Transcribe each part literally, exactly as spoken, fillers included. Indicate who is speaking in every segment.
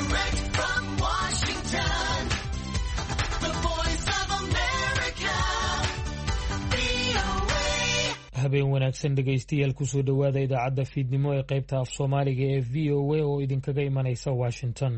Speaker 1: Direct from Washington, the voice of America, V O A.
Speaker 2: habeen wanaagsan dhegaystayaal kusoo dhowaada idaacadda fiidnimo ee qaybta af Soomaaliga ee V O A oo idinkaga imanaysa Washington.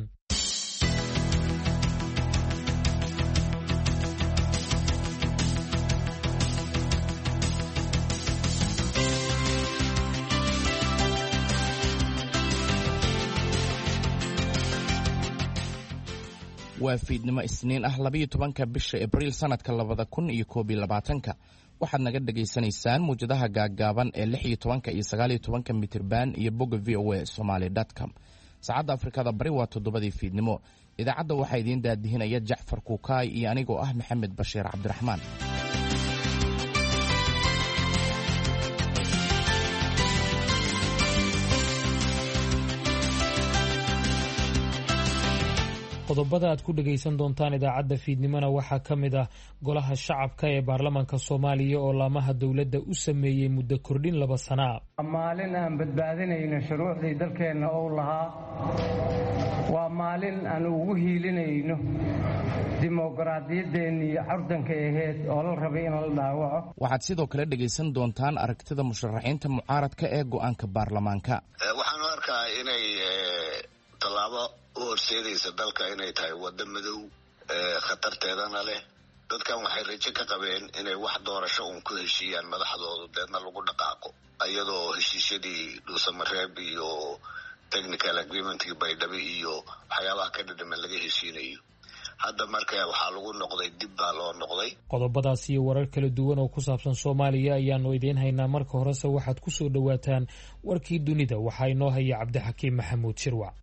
Speaker 3: waa fiidnimo isniin ah labiyo tobanka bisha Abriil sanadka labada kun iyo koob iyo labaatanka waxaad naga dhageysanaysaan muujadaha gaaggaaban ee lix iyo tobanka iyo sagaal iyo tobanka mitirban iyo bogga v o a somali dot com. saacadda Afrikada Bari waa toddobadii fiidnimo. idaacadda waxaa idiin daadihinaya Jacfar Kukaay iyo anigoo ah Maxamed Bashiir Cabdiraxmaan.
Speaker 2: qodobada aad ku dhagaysan doontaan idaacadda fiidnimona waxaa ka mid ah golaha shacabka ee baarlamaanka Soomaaliya oo laamaha dawladda u sameeyay muddo kordhin laba sano ah.
Speaker 4: maalin aan badbaadinayno shuruucdii dalkeenna oo lahaa waa maalin aan ugu hiilinayno dimuqraadiyadeennii curdanka ahayd oo la rabay in la dhaawaco.
Speaker 3: waxaad sidoo kale dhagaysan doontaan aragtida musharaxiinta mucaaradka ee go'aanka baarlamaanka.
Speaker 5: waxaan u arkaa inay tallaabo u horseedaysa dalka inay tahay waddo madow khatarteedana leh. dadkan waxay rajo ka qabeen inay wax doorasho uun ku heshiiyaan madaxdoodu deedna lagu dhaqaaqo iyadoo heshiisyadii dhuusamareeb iyo technical agreementkii baydhabo iyo waxyaabaha ka dhadhaman laga heshiinayo. hadda marka waxaa lagu noqday dib baa loo noqday.
Speaker 2: qodobadaas iyo warar kala duwan oo ku saabsan Soomaaliya ayaanu idiin haynaa. marka horese waxaad ku soo dhawaataan warkii dunida. waxaa inoo haya Cabdixakiim Maxamuud Shirwac.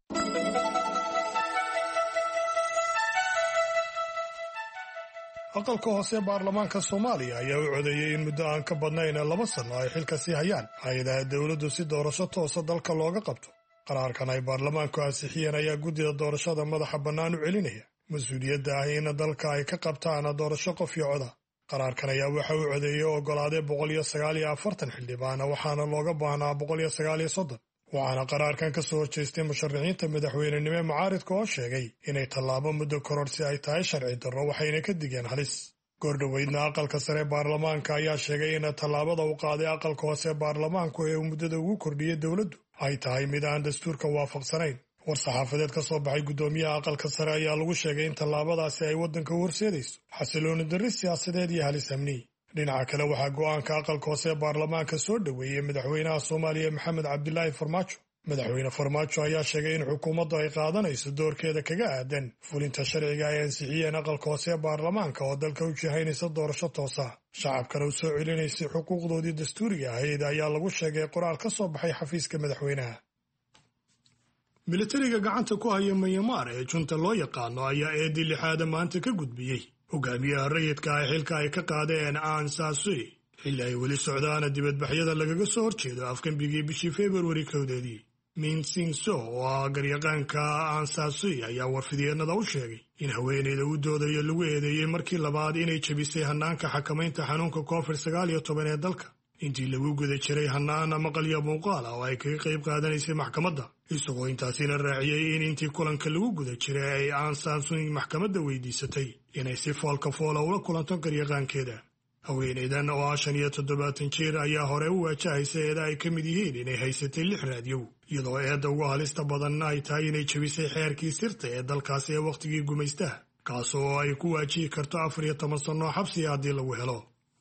Speaker 6: aqalka hoose baarlamaanka Soomaaliya ayaa u codeeyay in muddo aan ka badnayn laba sano ay xilka sii hayaan hay'adaha dawladdu si doorasho toosa dalka looga qabto. qaraarkan ay baarlamaanku ansixiyeen ayaa guddida doorashada madaxa bannaan u celinaya mas-uuliyadda ah in dalka ay ka qabtaan doorasho qof iyo cod ah. qaraarkan ayaa waxa uu codeeyay oo oggolaaday boqol iyo sagaal iyo afartan xildhibaan waxaana looga baahnaa boqol iyo sagaal iyo soddon. waxaana qaraarkan ka soo horjeestay musharaxiinta madaxweynenimo mucaaridka oo sheegay inay tallaabo muddo kororsi ay tahay sharci darro waxayna ka digeen halis. goordhoweydna aqalka sare baarlamaanka ayaa sheegay in tallaabada uu qaaday aqalka hoose baarlamaanku ee uu muddada ugu kordhiyey dowladdu ay tahay mid aan dastuurka waafaqsanayn. war-saxaafadeed ka soo baxay guddoomiyaha aqalka sare ayaa lagu sheegay in tallaabadaasi ay waddanka u horseedayso xasilooni darri siyaasadeed iyo halis amni. dhinaca kale waxaa go'aanka aqalka hoose baarlamaanka soo dhoweeyey madaxweynaha Soomaaliya Maxamed Cabdilaahi Farmaajo. madaxweyne Farmaajo ayaa sheegay in xukuumaddu ay qaadanayso doorkeeda kaga aadan fulinta sharciga ay ansixiyeen aqalka hoose baarlamaanka oo dalka u jihaynaysa doorasho toosa shacabkana u soo celinaysay xuquuqdoodii dastuuriga ahayd ayaa lagu sheegay qoraal ka soo baxay xafiiska madaxweynaha. militariga gacanta ku haya Myanmar ee junta loo yaqaano ayaa eedii lixaad maanta ka gudbiyey hogaamiyaha rayidka ah xilka ay ka qaadeen Aung San Suu Kyi xilli ay weli socdaan dibadbaxyada lagaga soo horjeedo afgambigii bishii February kowdeedii. Min Sing So oo ah garyaqaanka Aung San Suu Kyi ayaa warfidyeennada u sheegay in haweeneyda u doodayo lagu eedeeyey markii labaad inay jabisay hanaanka xakamaynta xanuunka covid sagaal iyo toban ee dalka intii lagu guda jiray hanaan maqal iyo muuqaal oo ay kaga qayb qaadanaysay maxkamadda. isagoo intaasina raaciyey in intii kulanka lagu guda jiray ay Aung San Suu Kyi maxkamadda weydiisatay inay si foolka foola ula kulanto garyaqaankeeda. haweeneydan oo ah shan iyo toddobaatan jeer ayaa hore u waajahaysay eeda ay ka mid yihiin inay haysatay lix raadiyow iyadoo eedda ugu halista badanna ay tahay inay jabisay xeerkii sirta ee dalkaasi ee wakhtigii gumaystaha kaas oo ay ku waajihi karto afar iyo toban sano xabsiga haddii lagu helo.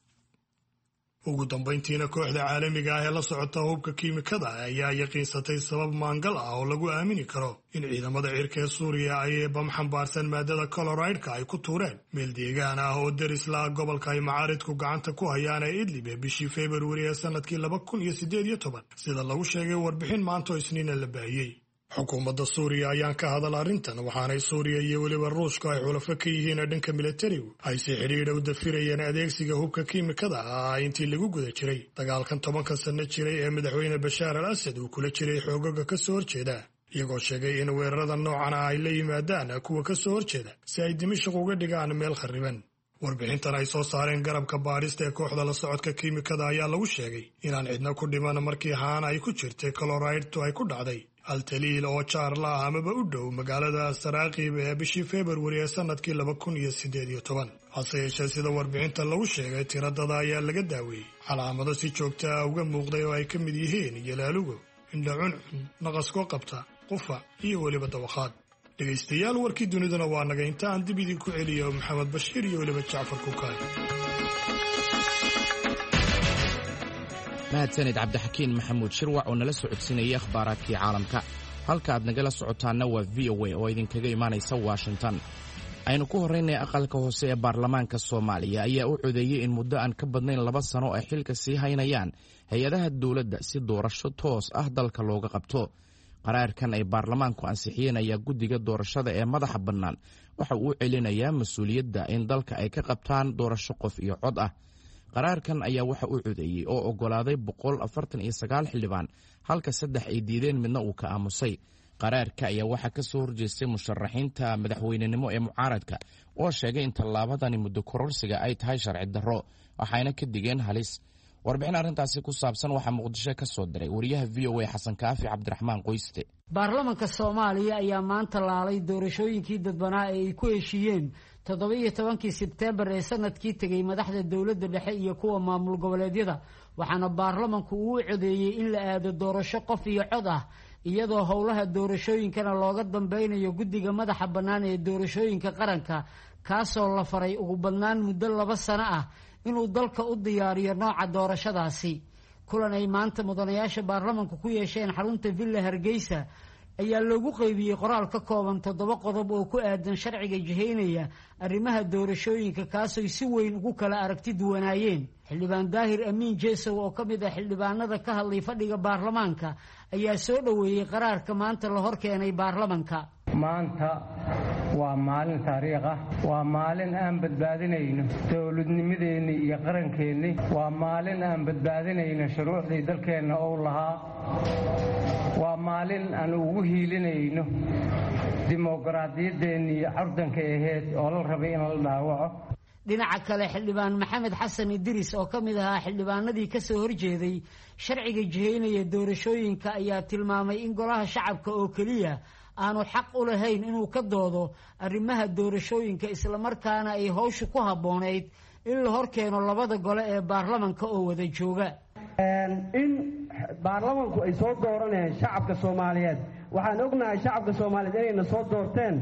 Speaker 6: ugu dambayntiina kooxda caalamiga ah ee la socota hubka kiimikada ayaa yaqiinsatay sabab maangal ah oo lagu aamini karo in ciidamada cirka ee Suuriya ay bam xambaarsan maadada chloride-ka ay ku tuureen meel deegaan ah oo deris la gobolka ay mucaaridku gacanta ku hayaan ee Idlib bishii February ee sanadkii laba kun iyo siddeed iyo toban sida lagu sheegay warbixin maanta Isniina la baahiyey. xukuumadda Suuriya ayaan ka hadal arrintan waxaanay Suuriya iyo weliba Ruushka ay xulafo ka yihiin dhanka militarigu ay si xidhiidh u dafirayeen adeegsiga hubka kiimikada ah intii lagu guda jiray dagaalkan tobanka sano jiray ee madaxweyne Bashaar al-Assad uu kula jiray xoogaga ka soo horjeeda iyagoo sheegay in weerarada noocan ah ay la yimaadaan kuwa ka soo horjeeda si ay Dimashq uga dhigaan meel khariban. warbixintan ay soo saareen garabka baadhista ee kooxda la socodka kiimikada ayaa lagu sheegay inaan cidna ku dhiman markii haan ay ku jirtay chloride ay ku dhacday altaliil oo jaarla ah amaba u dhow magaalada saraaqiib ee bishii februari ee sanadkii laba kun iyo siddeed iyo toban hase yeeshee sida warbixinta lagu sheegay tiradada ayaa laga daaweeyey calaamado si joogta ah uga muuqday oo ay ka mid yihiin yalaalugo indha cuncun naqaskoo qabta qufac iyo weliba dawakhaad dhegaystayaal warkii duniduna waa naga inta aan dib idinku celiyo maxamed bashiir iyo weliba jacfar kukaay
Speaker 3: mahadsanid cabdixakiin maxamuud shirwac oo nala socodsiinayay akhbaaraadkii caalamka halka aad nagala socotaanna waa v o a oo idinkaga imaanaysa washington aynu ku horraynay aqalka hoose ee baarlamaanka soomaaliya ayaa u codeeyey in muddo aan ka badnayn laba sano ay xilka sii haynayaan hay-adaha dowladda si doorasho toos ah dalka looga qabto qaraarkan ay baarlamaanku ansixiyeen ayaa guddiga doorashada ee madaxa bannaan waxa uu celinayaa mas-uuliyadda in dalka ay ka qabtaan doorasho qof iyo cod ah qaraarkan ayaa waxa uu codeeyey oo oggolaaday boqol afartan iyo sagaal xildhibaan halka saddex ay diideen midna uu ka aamusay qaraarka ayaa waxaa ka soo horjeestay musharaxiinta madaxweynenimo ee mucaaradka oo sheegay in tallaabadani muddo kororsiga ay tahay sharci darro waxayna ka digeen halis warbixin arrintaasi ku saabsan waxaa muqdisho ka soo diray wariyaha v o a xasan kaafi cabdiraxmaan qoyste
Speaker 7: baarlamanka soomaaliya ayaa maanta laalay doorashooyinkii dadbanaa ee ay ku heshiiyeen toddoba-iyo tobankii sebteembar ee sanadkii tegey madaxda dowladda dhexe iyo kuwa maamul goboleedyada waxaana baarlamanku uu codeeyey in la aado doorasho qof iyo cod ah iyadoo howlaha doorashooyinkana looga dambeynayo guddiga madaxa bannaan ee doorashooyinka qaranka kaasoo la faray ugu badnaan muddo laba sano ah inuu dalka u diyaariyo nooca doorashadaasi kulan ay maanta mudanayaasha baarlamanku ku yeesheen xarunta villa hargeysa ayaa loogu qeybiyey qoraal ka kooban toddoba qodob oo ku aadan sharciga jihaynaya arrimaha doorashooyinka kaasoy si weyn ugu kala aragti duwanaayeen xildhibaan daahir amiin jeesow oo ka mid ah xildhibaanada ka hadlay fadhiga baarlamaanka ayaa soo dhoweeyey qaraarka maanta la hor keenay baarlamanka
Speaker 4: maanta waa maalin taariikh ah waa maalin aan badbaadinayno dowladnimadeenni iyo qarankeenni waa maalin aan badbaadinayno shuruucdii dalkeenna ou lahaa waa maalin aan ugu hiilinayno dimuqraadiyaddeenni iyo cardanka aheyd oo la rabay in la dhaawaco
Speaker 7: dhinaca kale xildhibaan maxamed xasan idriis oo ka mid ahaa xildhibaanadii ka soo horjeeday sharciga jihaynaya doorashooyinka ayaa tilmaamay in golaha shacabka oo keliya aanu xaq u lahayn inuu ka doodo arrimaha doorashooyinka islamarkaana ay howshu ku habboonayd in la hor keeno labada gole ee baarlamanka oo wada jooga
Speaker 8: in baarlamanku ay soo dooranayaan shacabka soomaaliyeed waxaan ognahay shacabka soomaaliyeed inayna soo doorteen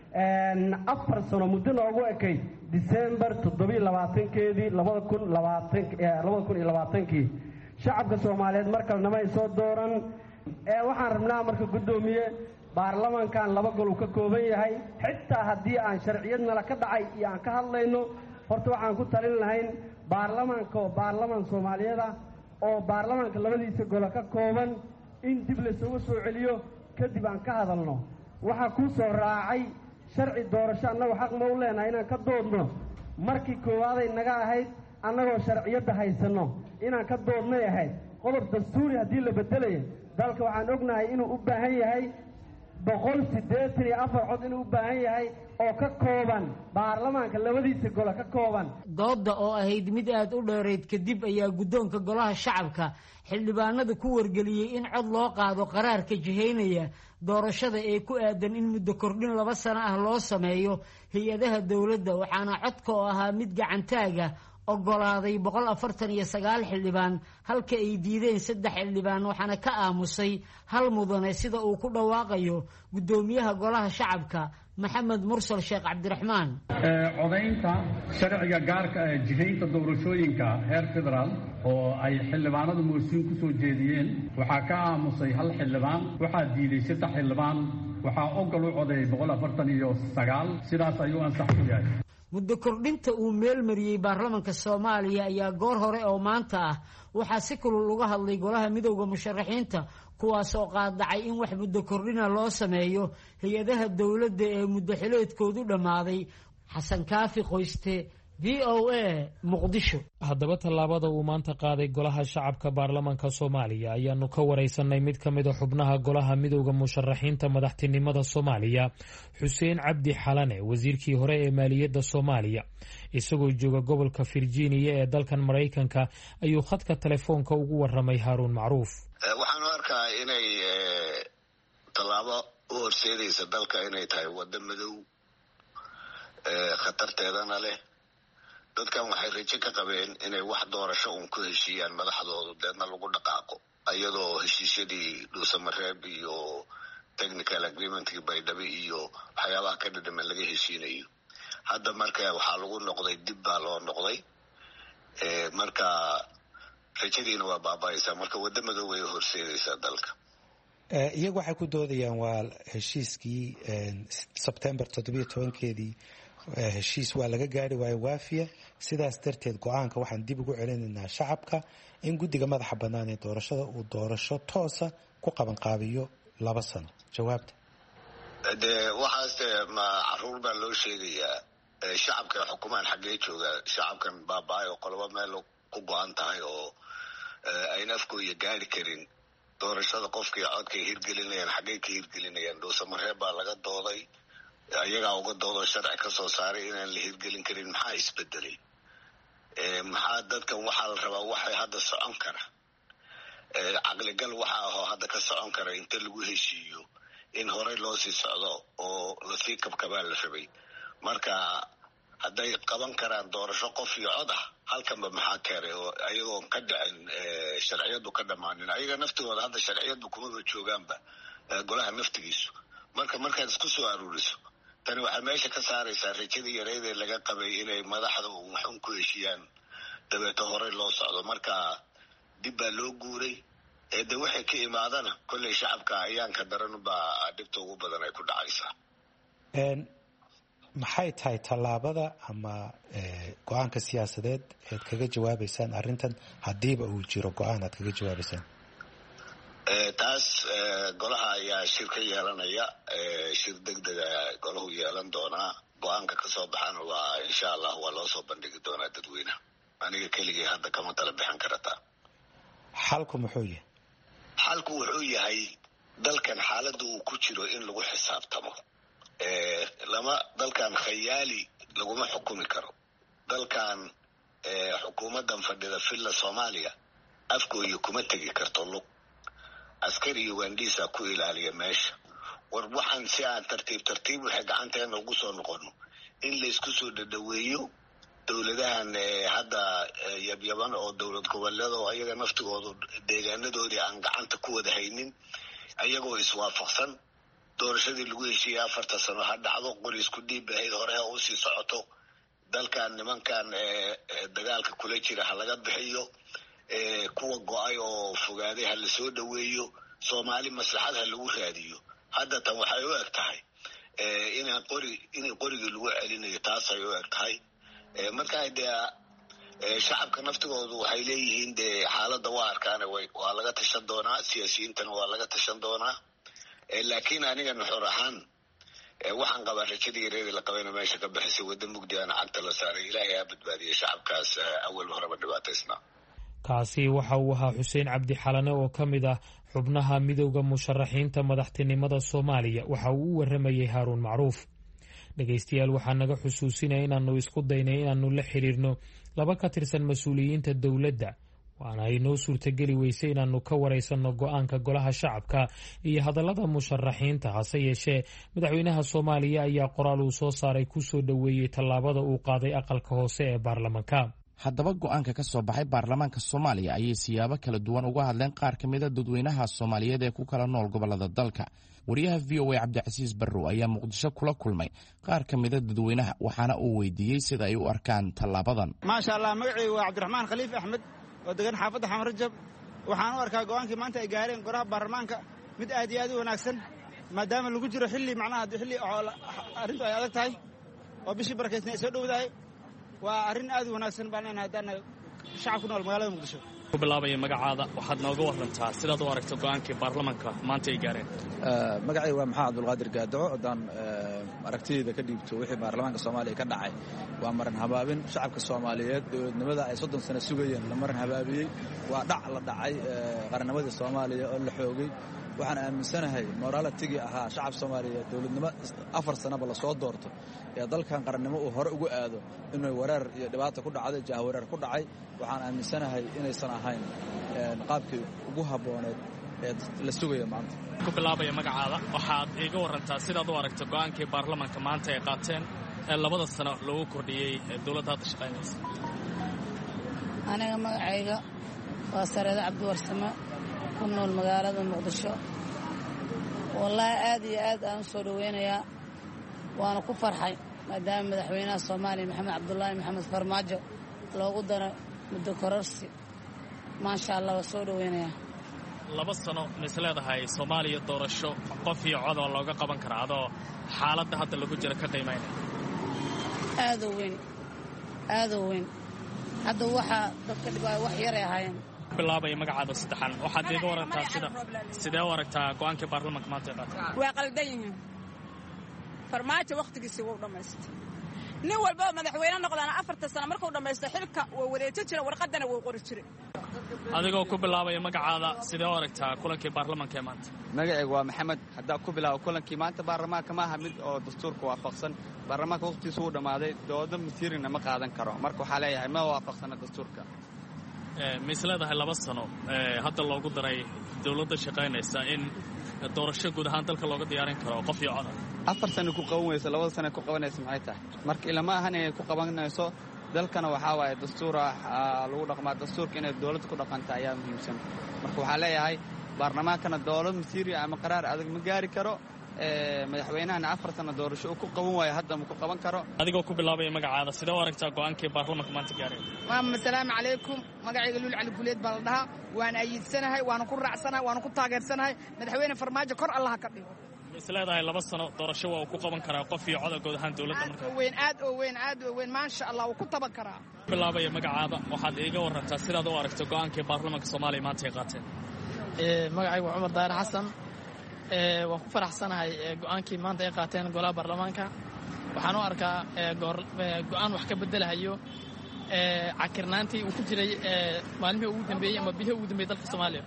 Speaker 8: afar sano muddo noogu ekayd disembar toddobiyo labaatankeedii labada kun labaatan labada kun iyo labaatankii shacabka soomaaliyeed mar kalnama ay soo dooran waxaan rabnaa marka guddoomiye baarlamankan laba gol uu ka kooban yahay xitaa haddii aan sharciyadnala ka dhacay iyo aan ka hadlayno horta waxaan ku talin lahayn baarlamanka oo baarlaman soomaaliyeed ah oo baarlamanka labadiisa golo ka kooban in dib laysugu soo celiyo kadib aan ka hadalno waxaa kuu soo raacay sharci doorasho annagu xaq ma u leenahay inaan ka doodno markii koowaaday naga ahayd annagoo sharciyadda haysanno inaan ka doodnay ahayd qodob dastuuri haddii la bedelayo dalka waxaan ognahay inuu u baahan yahay boqol siddeetan iyo afar cod inuu u baahan yahay oo ka kooban baarlamaanka labadiisa golo ka kooban
Speaker 7: doodda oo ahayd mid aad u dheerayd kadib ayaa guddoonka golaha shacabka xildhibaanada ku wargeliyey in cod loo qaado qaraarka jihaynaya doorashada ee ku aadan in muddo kordhin laba sano ah loo sameeyo hay-adaha dowladda waxaana codka oo ahaa mid gacantaaga oggolaaday boqol afartan iyo sagaal xildhibaan halka ay diideen saddex xildhibaan waxaana ka aamusay hal mudane sida uu ku dhawaaqayo guddoomiyaha golaha shacabka maxamed mursal sheekh cabdiraxmaan
Speaker 9: codaynta sharciga gaarka ah jihaynta doorashooyinka heer federaal oo ay xildhibaanada moosiin ku soo jeediyeen waxaa ka aamusay hal xildhibaan waxaa diiday saddex xildhibaan waxaa ogol u codeeyay boqol afartan iyo sagaal sidaas ayuu ansax ku yahay
Speaker 7: muddo kordhinta uu meel mariyey baarlamanka soomaaliya ayaa goor hore oo maanta ah waxaa si kulul uga hadlay golaha midowda musharaxiinta kuwaas oo qaadacay in wax muddo kordhina loo sameeyo hay-adaha dowladda ee muddo xileedkoodu dhammaaday xasan kaafi qoyste v o a muqdisho
Speaker 2: haddaba tallaabada uu maanta qaaday golaha shacabka baarlamanka soomaaliya ayaanu ka wareysanay mid ka mid a xubnaha golaha midowda musharaxiinta madaxtinimada soomaaliya xuseen cabdi xalane wasiirkii hore ee maaliyadda soomaaliya isagoo jooga gobolka virginia ee dalkan maraykanka ayuu khadka telefoonka ugu waramay haaruun macruuf
Speaker 5: waxaan u arkaa inay tallaabo u horseedaysa dalka inay tahay waddo madow khatarteedana leh. dadkan waxay rajo ka qabeen inay wax doorasho uun ku heshiiyaan madaxdoodu deedna lagu dhaqaaqo iyadoo heshiisyadii dhuusamareeb iyo technical agreementkii baydhabo iyo waxyaabaha ka dhadhaman laga heshiinayo. hadda marka waxaa lagu noqday dib baa loo noqday, marka rajadiina waa baaba'aysaa. marka waddo madow ay horseedaysaa dalka.
Speaker 10: iyagu waxay ku doodayaan waa heshiiskii sebtembar toddobiyo tobankeedii heshiis waa laga gaari waayo waafiya, sidaas darteed go-aanka waxaan dib ugu celinaynaa shacabka in guddiga madaxa bannaan ee doorashada uu doorasho toosa ku qabanqaabiyo laba sano. jawaabta
Speaker 5: dee waxaas ma caruur baa loo sheegayaa. shacabka xukumaan xaggee jooga? shacabkan baaba-ay oo qolobo meel ku go-an tahay oo ayna afkooya gaari karin. doorashada qofkii codkay hirgelinayaan xaggey ka hirgelinayaan? dhuusamareeb baa laga dooday, ayagaa uga doodo sharci ka soo saaray inaan la hirgelin karin. maxaa isbedelay? maxaa dadkan waxaa la rabaa waxay hadda socon kara, caqligal waxa ahoo hadda ka socon kara inta lagu heshiiyo in horey loo sii socdo oo lasii kabkabaa la rabay. marka hadday qaban karaan doorasho qof iyo cod ah, halkanba maxaa keenay oo ayagoon ka dhicin sharciyadu ka dhammaanin? ayaga naftigooda hadda sharciyadu kumaba joogaanba golaha naftigiisu. marka markaad isku soo aruuriso, tani waxay meesha ka saaraysaa rajadii yareyd ee laga qabay inay madaxda waxun ku heshiiyaan dabeeto horey loo socdo. marka dib baa loo guuray. de waxay ka imaadana kolley shacabka ayaanka daran baa dhibta ugu badan ay ku dhacaysaa.
Speaker 10: maxay tahay tallaabada ama go-aanka siyaasadeed eed kaga jawaabaysaan arrintan haddiiba uu jiro go-aan aad kaga jawaabaysaan?
Speaker 5: taas golaha ayaa shir ka yeelanaya. shir degdega golahu yeelan doonaa. go-aanka kasoo baxana waa insha allah waa loo soo bandhigi doonaa dadweynaha. aniga keligii hadda kama tala bixin karataa.
Speaker 10: xalku muxuu yahay?
Speaker 5: xalku wuxuu yahay dalkan xaaladda uu ku jiro in lagu xisaabtamo. lama dalkan khayaali laguma xukumi karo. dalkan xukuumaddan fadhida villa soomaaliya afkooya kuma tegi karto lug. askari iyo waandhiisa ku ilaaliya meesha. war waxaan si aan tartiib tartiib waxay gacanteena ugu soo noqono in laysku soo dhadhaweeyo dowladahan hadda yabyaban oo dowlad goboleeda oo ayaga naftigoodu deegaanadoodii aan gacanta ku wada haynin, ayagoo iswaafaqsan doorashadii lagu heshiiyey afarta sano ha dhacdo. qori isku dhiib ahayd hore ha usii socoto. dalkan nimankan dagaalka kula jira ha laga bixiyo. kuwa go-ay oo fogaaday ha lasoo dhaweeyo. soomaali maslaxad ha lagu raadiyo. hadda tan waxay u eg tahay inaan qori in qorigii lagu celinayo. taasay u eg tahay. markaa dee shacabka naftigoodu waxay leeyihiin dee xaaladda waa arkaane waa laga tashan doonaa. siyaasiyiintana waa laga tashan doonaa. laakiin aniga nuxur ahaan waxaan qabaa rajadii yareedii la qabayna meesha ka bixisay. waddo mugdi ana cagta la saaray. ilaahay ha badbaadiyay shacabkaas awal horeba dhibaataysnaa.
Speaker 2: kaasi waxa uu ahaa xuseen cabdi xalane oo ka mid ah xubnaha midowda musharaxiinta madaxtinimada soomaaliya. waxa uu u waramayey haaruun macruuf. dhegaystayaal waxaa naga xusuusinaya inaannu isku daynay inaannu la xiriirno laba ka tirsan mas-uuliyiinta dowladda, waana ay noo suurtageli weysay inaannu ka waraysanno go-aanka golaha shacabka iyo hadallada musharaxiinta. hase yeeshee madaxweynaha soomaaliya ayaa qoraal uu soo saaray ku soo dhoweeyey tallaabada uu qaaday aqalka hoose ee baarlamanka.
Speaker 3: haddaba go-aanka ka soo baxay baarlamaanka soomaaliya ayay siyaabo kala duwan uga hadleen qaar ka mida dadweynaha soomaaliyeed ee ku kala nool gobolada dalka. wariyaha v o a cabdicasiis barrow ayaa muqdisho kula kulmay qaar ka mida dadweynaha, waxaana uu weydiiyey sida ay u arkaan tallaabadan.
Speaker 11: maasha allah, magacaygu waa cabdiraxmaan khaliif axmed oo degan xaafadda xamar rajab. waxaan u arkaa go-aankii maanta ay gaareen golaha baarlamaanka mid aad iyo aad u wanaagsan, maadaama lagu jiro xilli macnaha xilli arrintu ay adag tahay oo bishii barakaysna ay soo dhowdahay. waa arrin aad u wanaagsan baan leenahay haddaan shacab ku nool magaalada muqdisho.
Speaker 12: ku bilaabaya magacaada waxaad nooga warantaa sidaad u aragto go-aankii baarlamaanka maanta ay gaareen.
Speaker 13: magacayga waa maxamed cabdulqaadir gaadaco. haddaan aragtideyda ka dhiibto wixii baarlamaanka soomaaliya ka dhacay waa maran habaabin. shacabka soomaaliyeed dowladnimada ay soddon sano sugayeen la maran habaabiyey. waa dhac la dhacay qarannimadii soomaaliya oo la xoogay. waxaan aaminsanahay moraalatigii ahaa shacab soomaaliyeed dowladnimo afar sanaba lasoo doorto ee dalkan qarannimo uu hore ugu aado inuu wareer iyo dhibaata ku dhacday, jahwareer ku dhacay. waxaan aaminsanahay inaysan ahayn qaabkii ugu habbooneed ee la sugayo maanta.
Speaker 12: ku bilaabaya magacaada waxaad iiga warantaa sidaad u aragto go'aankii baarlamaanka maanta ay qaateen ee labada sano loogu kordhiyey dowladda hadda shaqaynaysa.
Speaker 14: aniga magacayga waa Sareeda Cabdi Warsame ku nool magaalada Muqdisho. wallaahi aad iyo aad aan soo dhaweynayaa waana ku farxay maadaama madaxweynaha Soomaaliya Maxamed Cabdullaahi Maxamed Farmaajo loogu daro muddo kororsi. maasha Allah waa soo dhaweynayaa.
Speaker 12: laba sano mis leedahay Soomaaliya doorasho qof iyo cod oo looga qaban karo adoo xaaladda hadda lagu jiro ka qiimeynaya.
Speaker 14: aad u weyn aad u weyn hadda waxa dadka dhibay wax yar ay ahaayeen.
Speaker 12: bilaabaya magacaada saddexan waxaad iiga warantaa sida sidee u aragtaa go'aankii baarlamaanka maanta ay qaateen.
Speaker 15: waa qaldan yihiin farmaajo waqtigiisa wuu dhamaystay. nin walba madaxweyne noqdana afarta sano markuu dhamaysto xilka waa wareejo jira warqadana wuu qori jiray.
Speaker 12: adigoo ku bilaabaya magacaada sidee u aragtaa kulankii baarlamaanka ee maanta.
Speaker 13: magacaygu waa Maxamed. haddaa ku bilaabo kulankii maanta baarlamaanka ma aha mid oo dastuurka waafaqsan. baarlamaanka waqtigiisa wuu dhammaaday doodo masiirina ma qaadan karo marka waxaa leeyahay ma waafaqsana dastuurka.
Speaker 12: mis leedahay laba sano hadda loogu daray dowladda shaqaynaysa in doorasho guud ahaan dalka looga diyaarin karo qof iyo cod.
Speaker 13: afar sano ku qaban weyso labada sano ku qabanaysa maxay tahay marka ilama ahan inay ku qabanayso dalkana waxaa waaye dastuur ah lagu dhaqmaa dastuurka inay dowladda ku dhaqanta ayaa muhiimsan. marka waxaa leeyahay baarlamaankana dowlad masiiri ama qaraar adag ma gaari karo. madaxweynahana afar sano doorasho uu ku qaban waayo hadda ma ku qaban karo.
Speaker 12: adigoo ku bilaabaya magacaada sidee u aragtaa go'aankii baarlamaanka maanta gaaray.
Speaker 15: maama salaamu calaykum magacayga Luul Cali Guleed baa la dhahaa waan ayidsanahay waan ku raacsanahay waan ku taageersanahay madaxweyne Farmaajo kor Allah ka dhigo.
Speaker 12: mis leedahay laba sano doorasho waa ku qaban karaa qof iyo cod guud ahaan dowladda markaa.
Speaker 15: weyn aad oo weyn aad oo weyn maasha Allah wuu ku taban karaa.
Speaker 12: bilaabaya magacaada waxaad iiga warantaa sidaad u aragto go'aankii baarlamaanka Soomaaliya maanta ay qaateen.
Speaker 16: ee magacaygu Cumar Daar Xasan. ee waan ku faraxsanahay go'aankii maanta ay qaateen golaha baarlamaanka. waxaan u arkaa go'aan wax ka bedelahayo ee cakirnaantii uu ku jiray maalmihii ugu dambeeyay ama bihii ugu dambeeyay dalka Soomaaliya.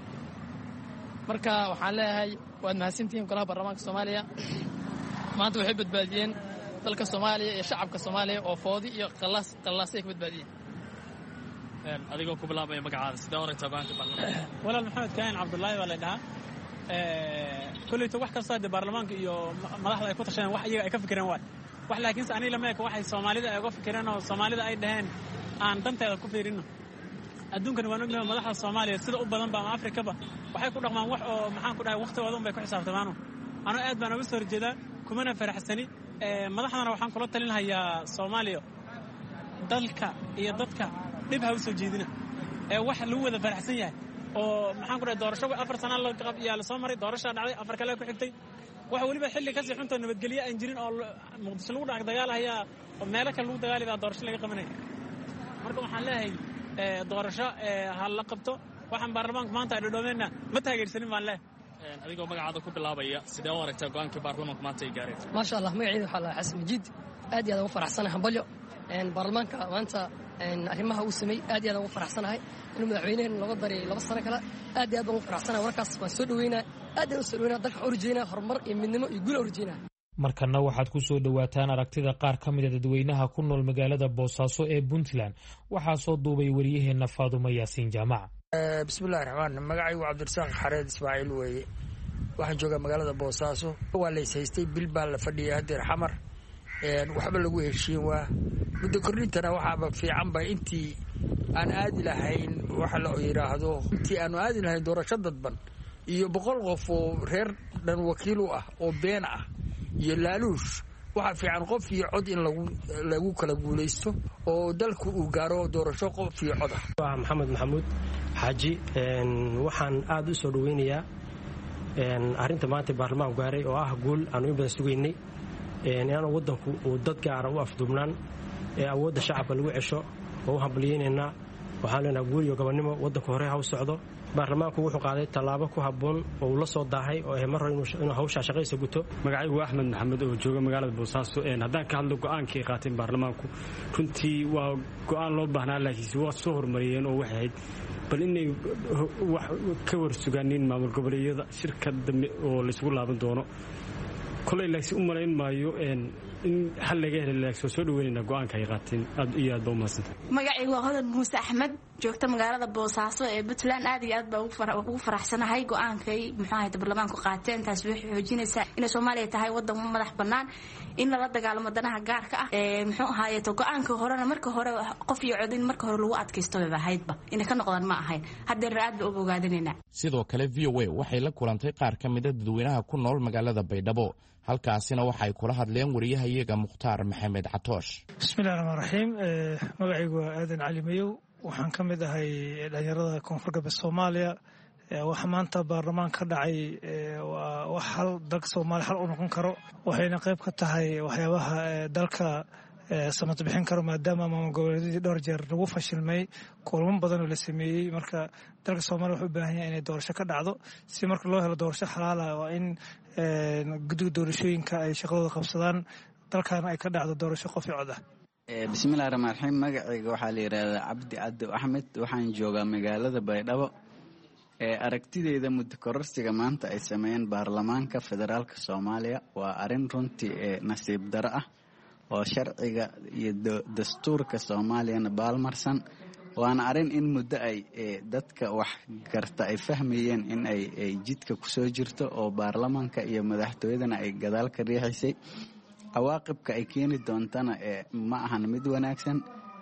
Speaker 16: marka waxaan leeyahay waad mahadsantihiin golaha baarlamaanka Soomaaliya. maanta waxay badbaadiyeen dalka Soomaaliya iyo shacabka Soomaaliya oo foodi iyo qallaas qallaasay ka badbaadiyeen.
Speaker 12: adigoo ku bilaabaya magacaada sidee u aragtaa go'aankii baarlamaanka.
Speaker 17: walaal Maxamed Kaahin Cabdullaahi waa la dhahaa. kullayto wax kasta ee baarlamaanka iyo madaxda ay ku tashadeen wax iyaga ay ka fikireen waay wax laakiinse aniga lama eka waxay Soomaalida ay uga fikireen oo Soomaalida ay dhaheen aan danteeda ku fiirino. adduunkan waan ognahay madaxda Soomaaliya sida u badan ba ama Afrikaba waxay ku dhaqmaan wax oo maxaan ku dhahay waqtigooda un bay ku xisaabtamaan. anu aad baan uga soo horjeedaa kumana faraxsani. madaxdana waxaan kula talin hayaa Soomaaliya dalka iyo dadka dhib ha u soo jeedina ee wax lagu wada faraxsan yahay oo maxaan ku dhahay doorasho afar sano la qab yaa la soo maray doorasho dhacday afar kale ku xigtay wax waliba xilli ka sii xunta nabadgelyo aan jirin oo Muqdisho lagu dhac dagaalaya oo meel kale lagu dagaalaya doorasho laga qabanay. marka waxaan leeyahay doorasho hal la qabto waxaan baarlamaanka maanta ay dhadhoomeyna ma taageersanin baan leeyahay.
Speaker 12: adigoo magacaada ku bilaabaya sidee u aragtaa go'aankii baarlamaanka maanta ay gaareen.
Speaker 16: maasha Allah magacayda waxa la Xasan Majiid aad iyo aad ugu faraxsanahay hambalyo een baarlamaanka maanta een arrimaha uu sameeyay aad iyo aad ugu faraxsanahay inuu madaxweynaha laga daray laba sano kale aad iyo aad ugu faraxsanahay warkaas waan soo dhaweynaa aad iyo soo dhaweynaa dalka urujeyna horumar iyo midnimo iyo guul urujeyna.
Speaker 2: markana waxaad ku soo dhawaataan aragtida qaar ka mid ah dadweynaha ku nool magaalada Boosaaso ee Puntland waxaa soo duubay wariyaheena Faadumo Yaasiin Jaamac.
Speaker 18: bismillaahir rahmaanir rahiim magacaygu Cabdirasaaq Xareed Ismaaciil weeye waxaan joogaa magaalada Boosaaso waa la haystay bil baa la fadhiyay hadeer xamar een waxba lagu heshiin waa muddo kordhintana waxaaba fiican ba intii aan aadi lahayn waxa la yiraahdo intii aan aadi lahayn doorasho dadban iyo boqol qof oo reer dhan wakiil u ah oo been ah iyo laaluush waxa fiican qof iyo cod in lagu lagu kala guuleysto oo dalku uu gaaro doorasho qof iyo cod ah.
Speaker 19: waa Maxamed Maxamuud Xaaji een waxaan aad u soo dhaweynayaa een arinta maanta baarlamaanka gaaray oo ah guul aan u badan sugeynay een inaan wadanku uu dad gaar ah u afduubnaan ee awoodda shacabka lagu cesho oo u hambalyeynayna waxaan leenahay guul iyo gobonimo wadanku hore ha u socdo. baarlamaanku wuxuu qaaday tallaabo ku habboon oo la soo daahay oo mar hore inuu hawsha shaqaysa guto.
Speaker 20: magacaygu Axmed Maxamed oo jooga magaalada Boosaaso een haddaan ka hadlo go'aankii qaateen baarlamaanku runtii waa go'aan loo baahnaa laakiin waa soo hormariyeen oo waxay ahayd bal inay wax ka warsugaaniin maamul goboleedyada shirkad dambe oo la isugu laaban doono. kolay laakiin u malayn maayo een in hal laga heli laakiin soo dhaweynayna go'aanka ay qaateen aad iyo aad baa u mahadsantahay
Speaker 21: magacaygu waa hodan muuse axmed joogta magaalada boosaaso ee puntland aad iyo aad baa ugu faraxsanahay go'aankay muxuu ahayd baarlamaanku qaateen taas waxay xoojinaysaa inay Soomaaliya tahay wadan madax bannaan in la dagaalamo danaha gaarka ah ee muxuu ahayd go'aanka horena marka hore qof iyo codin marka hore lagu adkaysto bay ahaydba in ka noqdaan ma ahayn hadda raad baa ugu ogaadinayna
Speaker 3: sidoo kale V O A waxay la kulantay qaar ka mid ah dadweynaha ku nool magaalada Baydhabo halkaasina waxay kula hadleen wariyahayaga Mukhtaar Maxamed Catoosh
Speaker 22: bismillaahir rahmaanir rahiim magacaygu waa aadan cali mayow waxaan ka mid ahay dhalinyarada koonfurka Soomaaliya waxa maanta baarlamaan ka dhacay waa wax hal dalka Soomaaliya hal u noqon karo waxayna qayb ka tahay waxyaabaha dalka samad bixin karo maadaama maamul goboleedyadii dhowr jeer lagu fashilmay kulamo badan oo la sameeyay marka dalka Soomaaliya wuxuu u baahan yahay inay doorasho ka dhacdo si marka loo helo doorasho xalaal ah waa in guddiga doorashooyinka ay shaqadooda qabsadaan dalkana ay ka dhacdo doorasho qof iyo cod ah
Speaker 23: bismillaahir rahmaanir rahiim magacayga waxaa la yiraahdaa Cabdi Cabdi Axmed waxaan joogaa magaalada Baydhabo ee aragtideyda muddo kororsiga maanta ay sameeyeen baarlamaanka federaalka Soomaaliya waa arin runtii ee nasiib daro ah oo sharciga iyo dastuurka Soomaaliyana baalmarsan waana arin in muddo ay dadka wax garta ay fahmayeen in ay jidka ku soo jirto oo baarlamaanka iyo madaxtooyadana ay gadaal ka riixisay cawaaqibka ay keeni doontana ma ahan mid wanaagsan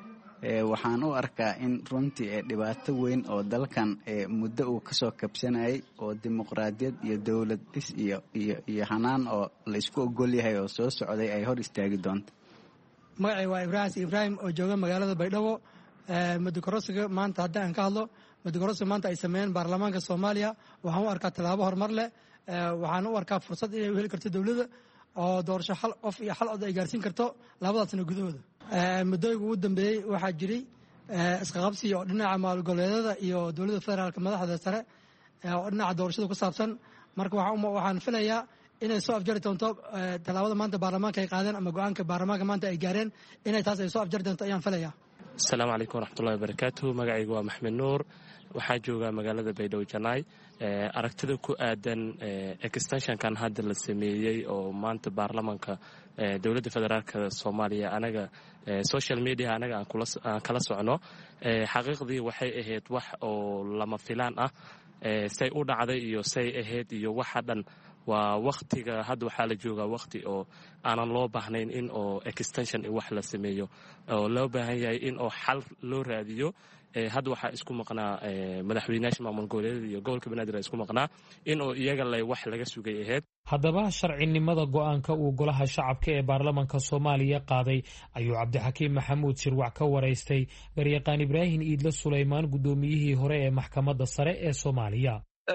Speaker 23: waxaan u arkaa in runtii dhibaato weyn oo dalkan muddo uu ka soo kabsanayay oo dimuqraadiyad iyo dawlad dhis iyo iyo iyo hanaan oo la isku ogol yahay oo soo socday ay hor istaagi doonto
Speaker 24: magacay waa Ibraahim Ibraahim oo jooga magaalada Baydhabo muddo kororsiga maanta hadda aan ka hadlo muddo kororsiga maanta ay sameeyeen baarlamaanka Soomaaliya waxaan u arkaa talaabo horumar leh waxaan u arkaa fursad inay u heli karto dawladda oo doorasho hal qof iyo hal cod ay gaarsiin karto labadaas sano gudahooda muddooyinka ugu dambeeyey waxaa jiray isqaqabsi oo dhinaca maamul goboleedyada iyo dowladda federaalka madaxda sare oo dhinaca doorashada ku saabsan marka waxaan filayaa inay soo afjari doonto tallaabada maanta baarlamaanka ay qaadeen ama go'aanka baarlamaanka maanta ay gaareen inay taas ay soo afjari doonto ayaan filayaa
Speaker 25: asalaamu calaykum waraxmatullahi wabarakaatuhu magacaygu waa maxmed nuur waxaa joogaa magaalada Baydhabo Janaay aragtida ku aadan extensionkan hadda la sameeyey oo maanta baarlamaanka dowladda federaalka Soomaaliya anaga social media anaga aan kula aan kala socno xaqiiqdii waxay ahayd wax oo lama filaan ah say u dhacday iyo say ahayd iyo waxa dhan waa waqtiga hadda waxaa la joogaa waqti oo aanan loo baahnayn in oo extension wax la sameeyo oo loo baahan yahay in oo xal loo raadiyo hadda waxaa isku maqnaa madaxweynayaasha maamul goboleedyada iyo gobolka banaadir isku maqnaa in oo iyaga lay wax laga sugay ahayd
Speaker 2: haddaba sharcinimada go'aanka uu golaha shacabka ee baarlamaanka Soomaaliya qaaday ayuu Cabdixakiim Maxamuud Shirwac ka waraystay garyaqaan Ibraahim Iidle Suleymaan gudoomiyihii hore ee maxkamadda sare ee Soomaaliya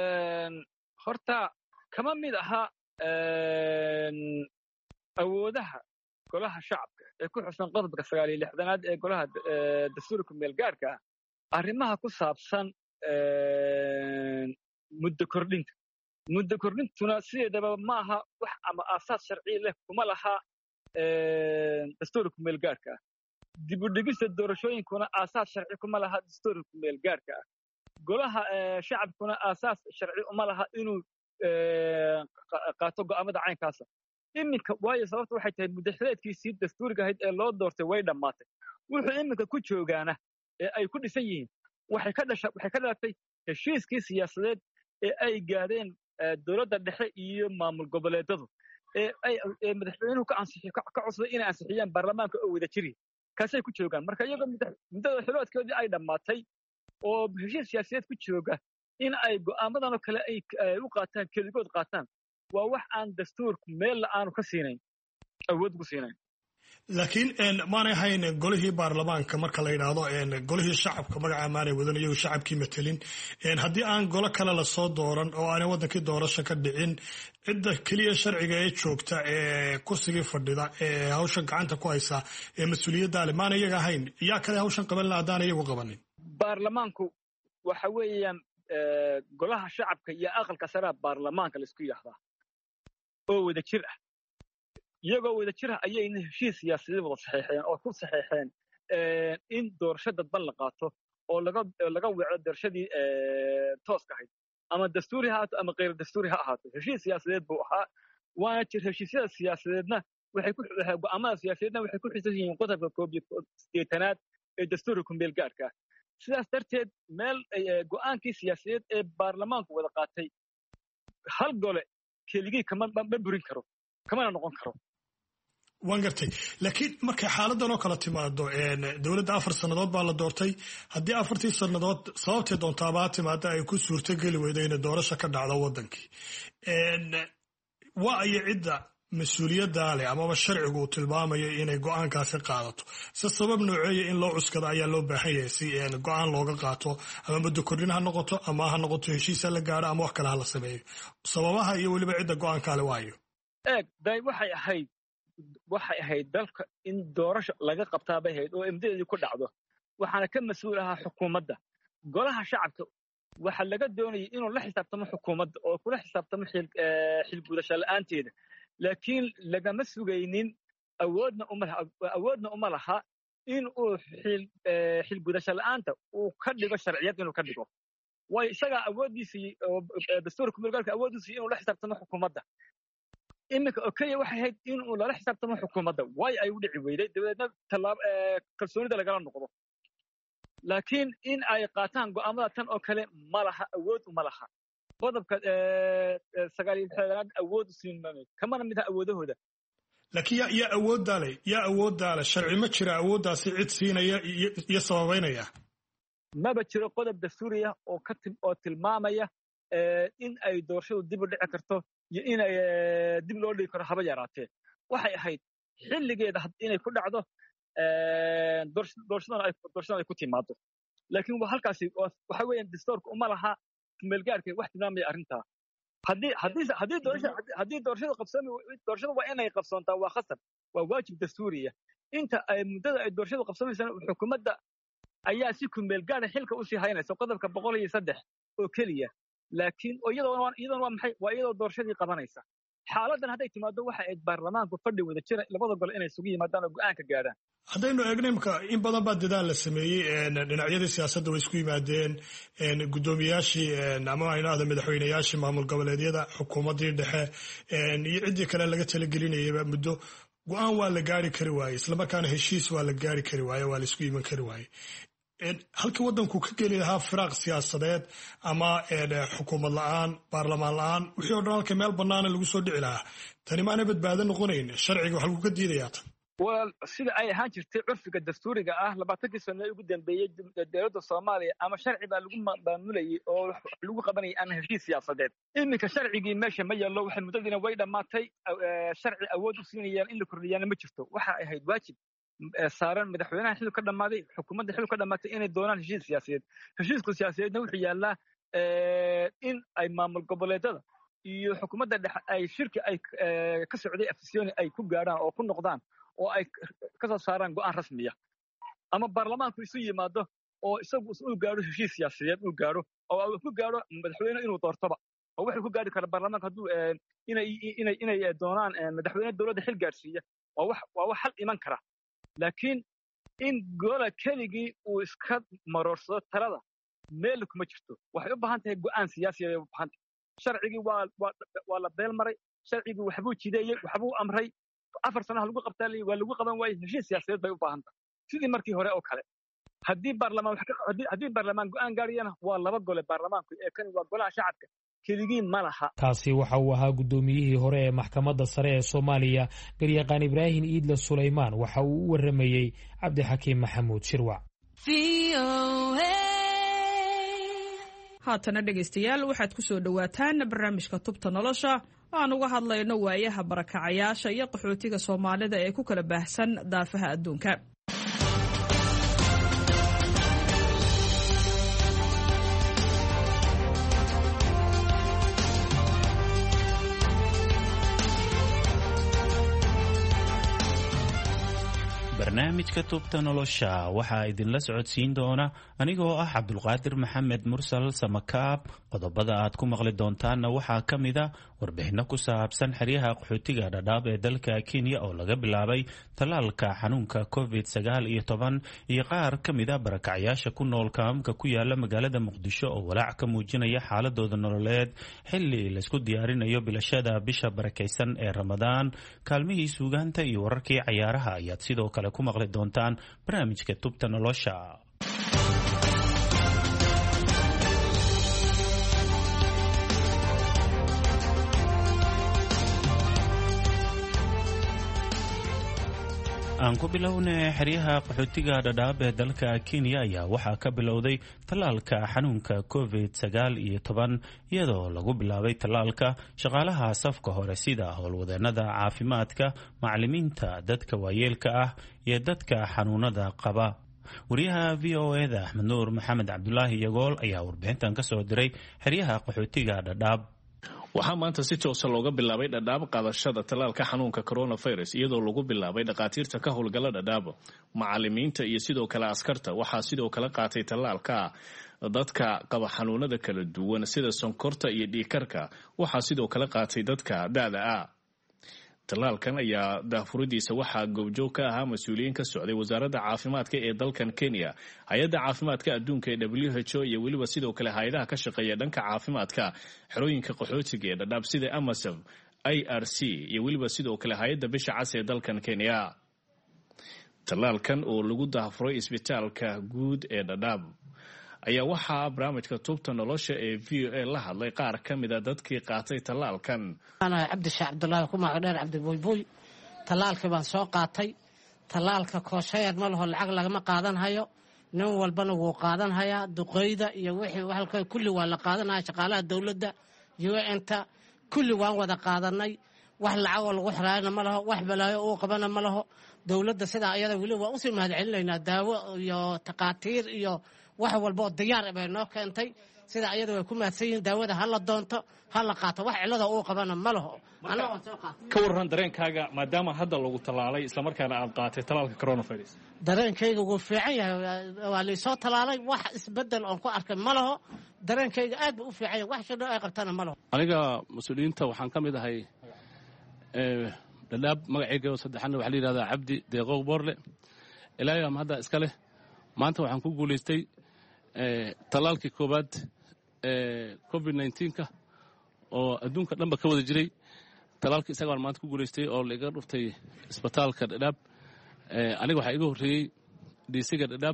Speaker 26: horta kama mid aha awoodaha golaha shacabka ee ku xusan qodobka sagaal iyo lixdanaad ee golaha dastuurka meelgaarka ah arrimaha ku saabsan muddo kordhinta muddo kordhintuna sideedaba ma aha wax ama aasaas sharci leh kuma laha dastuurka meelgaarka ah dib u dhigista doorashooyinkuna aasaas sharci kuma laha dastuurka meelgaarka ah golaha shacabkuna aasaas sharci uma laha inuu qaato go'aamada caynkaasa iminka waayo sababta waxay tahay muddaxileedkiisii dastuuriga ahayd ee loo doortay way dhammaatay wuxuu iminka ku joogaana ee ay ku dhisan yihiin waxay ka dhasha waxay ka dhalatay heshiiskii siyaasadeed ee ay gaadeen dowladda dhexe iyo maamul goboleedyadu ee ay madaxweynuhu ka ansixiyay ka cusbay inay ansixiyaan baarlamaanka oo wada jiri kaasay ku joogaan marka iyagoo muddada xiloodkoodii ay dhammaatay oo heshiis siyaasadeed ku jooga in ay go'aamadan oo kale ay u qaataan keligood qaataan waa wax aan dastuurku meel aanu ka siinayn awood ku siinayn
Speaker 6: laakiin maanay ahayn golihii baarlamaanka marka la yidhaahdo golihii shacabka magaca maanay wadan iyagu shacabkii matelin haddii aan golo kale lasoo dooran oo aanay wadankii doorasho ka dhicin cidda keliya sharciga ee joogta ee kursigii fadhida ee hawshan gacanta ku haysa ee mas-uuliyadda leh maana iyaga ahayn yaa kale hawshan qaban laha haddaan iyagu qabanin
Speaker 26: baarlamaanku waxa weeyaan golaha shacabka iyo aqalka sare baarlamaanka la isku yiraahdaa oo wada jir ah iyagoo wada jir ah ayayna heshiis siyaasadeed wada saxeexeen oo ku saxeexeen in doorasho dadban la qaato oo laga laga weeco doorashadii tooska ahayd ama dastuuri ha ahaato ama qeyr dastuuri ha ahaato heshiis siyaasadeed buu ahaa waana jir heshiisyada siyaasadeedna waxay ku go'aamada siyaasadeedna waxay ku xisan yihiin qodobka koob iyo siddeetanaad ee dastuurka kumeel gaarka ah sidaas darteed meel go'aankii siyaasadeed ee baarlamaanku wada qaatay hal gole keligii kama ma burin karo kamana noqon karo
Speaker 6: waan gartay laakiin markay xaaladan oo kala timaado dowladda afar sannadood baa la doortay haddii afartii sannadood sababtay doontaabaa timaada ay ku suurtogeli weydo inay doorasho ka dhacdo waddankii waa ayo cidda mas-uuliyaddaa leh amaba sharcigu uu tilmaamayo inay go'aankaasi qaadato se sabab nooceeya in loo cuskado ayaa loo baahan yahay si go'aan looga qaato ama muddo kordhin ha noqoto ama ha noqoto heshiis ha la gaaro ama wax kale ha la sameeyo sababaha iyo weliba cidda go'aankaale waayo
Speaker 26: eeg day waxay ahayd waxay ahayd dalka in doorasho laga qabtaa bay ahayd oo imdadeedii ku dhacdo waxaana ka mas-uul ahaa xukuumadda golaha shacabka waxa laga doonayay inuu la xisaabtamo xukuumadda oo kula xisaabtamo xilgudasho la'aanteeda laakiin lagama sugaynin awoodna uma awoodna uma laha in uu xilgudasho la'aanta uu ka dhigo sharciyad inuu ka dhigo waayo isagaa awooddiisii dastuurka kumeel gaarka awooddiisii inuu la xisaabtamo xukuumadda iminka oo keliya waxay ahayd inuu lala xisaabtamo xukuumadda waayo ay u dhici weyday dabadeedna tallaab kalsoonida lagala noqdo laakiin in ay qaataan go'aamada tan oo kale ma laha awood uma laha qodobka sagaal iyo lixdanaad awood u siin maayo kamana mid ah awoodahooda
Speaker 6: laakiin yaa yaa awooddaa leh yaa awooddaa leh sharci ma jira awooddaasi cid siinaya iyo sababaynaya
Speaker 26: maba jiro qodob dastuuriya oo ka oo tilmaamaya in ay doorashadu dib u dhici karto iyo inay dib loo dhigi karo haba yaraatee waxay ahayd xilligeeda inay ku dhacdo doorashadan ay ku timaado laakiin waa halkaasi waxa weeyaan dastuurka uma laha kumeel gaarka wax tilmaamaya arrintaa haddii haddii haddii doorashada haddii doorashada qabsoomi doorashada waa inay qabsoontaa waa khasab waa waajib dastuuriya inta ay muddada ay doorashadu qabsoomaysana xukuumadda ayaa si kumeel gaara xilka usii haynaysa qodobka boqol iyo saddex oo keliya laakiin iyadoona iyadoona waa maxay waa iyadoo doorashadii qabanaysa xaaladan hadday timaado waxa ay baarlamaanku fadhi wada jira labada gole inay isugu yimaadaan oo go'aanka gaaraan
Speaker 6: haddaynu eegno imka in badan baa dadaal la sameeyey dhinacyadii siyaasadda way isku yimaadeen guddoomiyaashii ama aynaahda madaxweynayaashii maamul goboleedyada xukuumaddii dhexe iyo ciddii kale laga talagelinayaba muddo go'aan waa la gaari kari waaye islamarkaana heshiis waa la gaari kari waaye waa la isku iman kari waaye halkii waddanku ka geli lahaa firaaq siyaasadeed ama xukuumad la'aan baarlamaan la'aan wixii o dhan halka meel bannaana lagu soo dhici lahaa tani maana badbaado noqonayn sharciga wax lagu ka diidayaa tan
Speaker 26: walaal sida ay ahaan jirtay curfiga dastuuriga ah labaatankii sano ee ugu dambeeyey dowladda soomaaliya ama sharci baa lagu maamulayay oo lagu qabanayay ama heshiis siyaasadeed iminka sharcigii meesha ma yaallo waxay muddadiina way dhammaatay sharci awood u siinayaan in la kordhiyaana ma jirto waxa ay ahayd waajib saaran madaxweynaha xilku ka dhammaaday xukuumadda xilku ka dhammaatay inay doonaan heshiis siyaasadeed heshiisku siyaasadeedna wuxuu yaallaa in ay maamul goboleedada iyo xukuumadda dhexe ay shirki ay ka socday afisyooni ay ku gaadhaan oo ku noqdaan oo ay ka soo saaraan go'aan rasmiya ama baarlamaanku isu yimaado oo isagu u gaadho heshiis siyaasadeed uu gaadho oo ku gaadho madaxweyne inuu doortoba oo wuxuu ku gaadhi kara baarlamaanka hadduu inay inay inay doonaan madaxweyne dowladda xil gaadhsiiya waa wax waa wax xal iman kara laakiin in gola keligii uu iska maroorsado talada meel kuma jirto waxay u baahan tahay go'aan siyaasi ay u baahan tahay sharcigii waa waa la beel maray sharcigii waxbuu jideeyey waxbuu amray afar sanaha lagu qabtaa waa lagu qaban waayey heshiis siyaasadeed bay u baahan tahay sidii markii hore oo kale haddii baarlamaan haddii baarlamaan go'aan gaariyana waa laba gole baarlamaanku ee kani waa golaha shacabka keligii ma laha
Speaker 2: kaasi waxa uu ahaa guddoomiyihii hore ee maxkamadda sare ee soomaaliya garyaqaan ibraahim iidle sulaymaan waxa uu u warramayey cabdixakiim maxamuud shirwac
Speaker 1: haatana dhegaystayaal waxaad ku soo dhowaataan barnaamijka tubta nolosha aan uga hadlayno waayaha barakacayaasha iyo qaxootiga soomaalida ee ku kala baahsan daafaha adduunka
Speaker 4: barnaamijka tubta nolosha waxaa idinla socodsiin doona anigoo ah cabdulqaadir maxamed mursal samakaab qodobada aad ku maqli doontaanna waxaa ka mida warbixinno ku saabsan xeryaha qaxootiga dhadhaab ee dalka Kenya oo laga bilaabay tallaalka xanuunka covid sagaal iyo toban iyo qaar ka mid ah barakacyaasha ku nool kaamka ku yaala magaalada Muqdisho oo walaac ka muujinaya xaaladooda nololeed xilli la isku diyaarinayo bilashada bisha barakaysan ee Ramadaan. Kaalmihii suugaanta iyo wararkii ciyaaraha ayaad sidoo kale ku maqli doontaan barnaamijka Tubta Nolosha. aan ku bilownay xeryaha qaxootiga dhadhaab ee dalka Kenya ayaa waxaa ka bilowday tallaalka xanuunka covid sagaal iyo toban iyadoo lagu bilaabay tallaalka shaqaalaha safka hore sida howlwadeenada caafimaadka, macallimiinta, dadka waayeelka ah iyo dadka xanuunada qaba. wariyaha V O A da Axmed Nuur Maxamed Cabdulaahi Yagool ayaa warbixintan ka soo diray xeryaha qaxootiga dhadhaab.
Speaker 5: waxaa maanta si toosa looga bilaabay dhadhaab qaadashada tallaalka xanuunka coronavirus iyadoo lagu bilaabay dhakhaatiirta ka howlgala dhadhaab, macallimiinta iyo sidoo kale askarta. waxaa sidoo kale qaatay tallaalka dadka qaba xanuunada kala duwan sida sonkorta iyo dhiigkarka. waxaa sidoo kale qaatay dadka da'da ah. tallaalkan ayaa daahfuridiisa waxaa goobjoog ka ahaa mas-uuliyiin ka socday wasaaradda caafimaadka ee dalkan Kenya, hay-adda caafimaadka adduunka ee W H O iyo weliba sidoo kale hay-adaha ka shaqeeya dhanka caafimaadka xerooyinka qaxootiga ee dhadhaab sida Amasaf, I R C iyo weliba sidoo kale hay-adda bisha cas ee dalkan Kenya. tallaalkan oo lagu daahfuray isbitaalka guud ee dhadhaab ayaa waxaa barnaamijka Tubta Nolosha ee V O A la hadlay qaar ka mid ah dadkii qaatay tallaalkan.
Speaker 7: ana Cabdishaah Cabdullaahi ku magacdheer Cabdi Bulbul. tallaalka baan soo qaatay. tallaalka koosheed ma laho lacag lagama qaadan hayo, nin walbana wuu qaadan hayaa. duqeyda iyo wixii halka kulli waa la qaadanaya, shaqaalaha dawladda, U N-ta kulli waan wada qaadanay. wax lacag oo lagu xiraayna ma laho, wax balaayo uu qabana ma laho. dawladda sidaa iyada weli waa u sii mahadcelinaynaa, daawo iyo taqaatiir iyo wax walba oo diyaar ah bay noo keentay. sida ayadu way ku mahadsan yihiin. daawada hala doonto hala qaato, wax cilada uu qabana ma laho. anagoo soo qaatay.
Speaker 5: ka warran dareenkaaga maadaama hadda lagu tallaalay isla markaana aad qaatay tallaalka coronavirus?
Speaker 7: dareenkayga wuu fiican yahay, waa la soo tallaalay, wax isbedel oon ku arkay ma laho. dareenkayga aad buu u fiican yahay, wax shaqo ay qabtana ma laho.
Speaker 8: aniga mas-uuliyiinta waxaan ka mid ahay dhadhaab. magacayga saddexaadna waxaa la yidhahdaa Cabdi Deeqow Boorle. ilaahay ama hadda iska leh. maanta waxaan ku guulaystay tallaalkii koowaad ee covid nineteenka oo adduunka dhanba ka wada jiray. tallaalkii isaga baan maanta ku guulaystay oo la iga dhuftay isbitaalka dhadhaab. aniga waxaa iga horreeyey dhiisiga dhadhaab,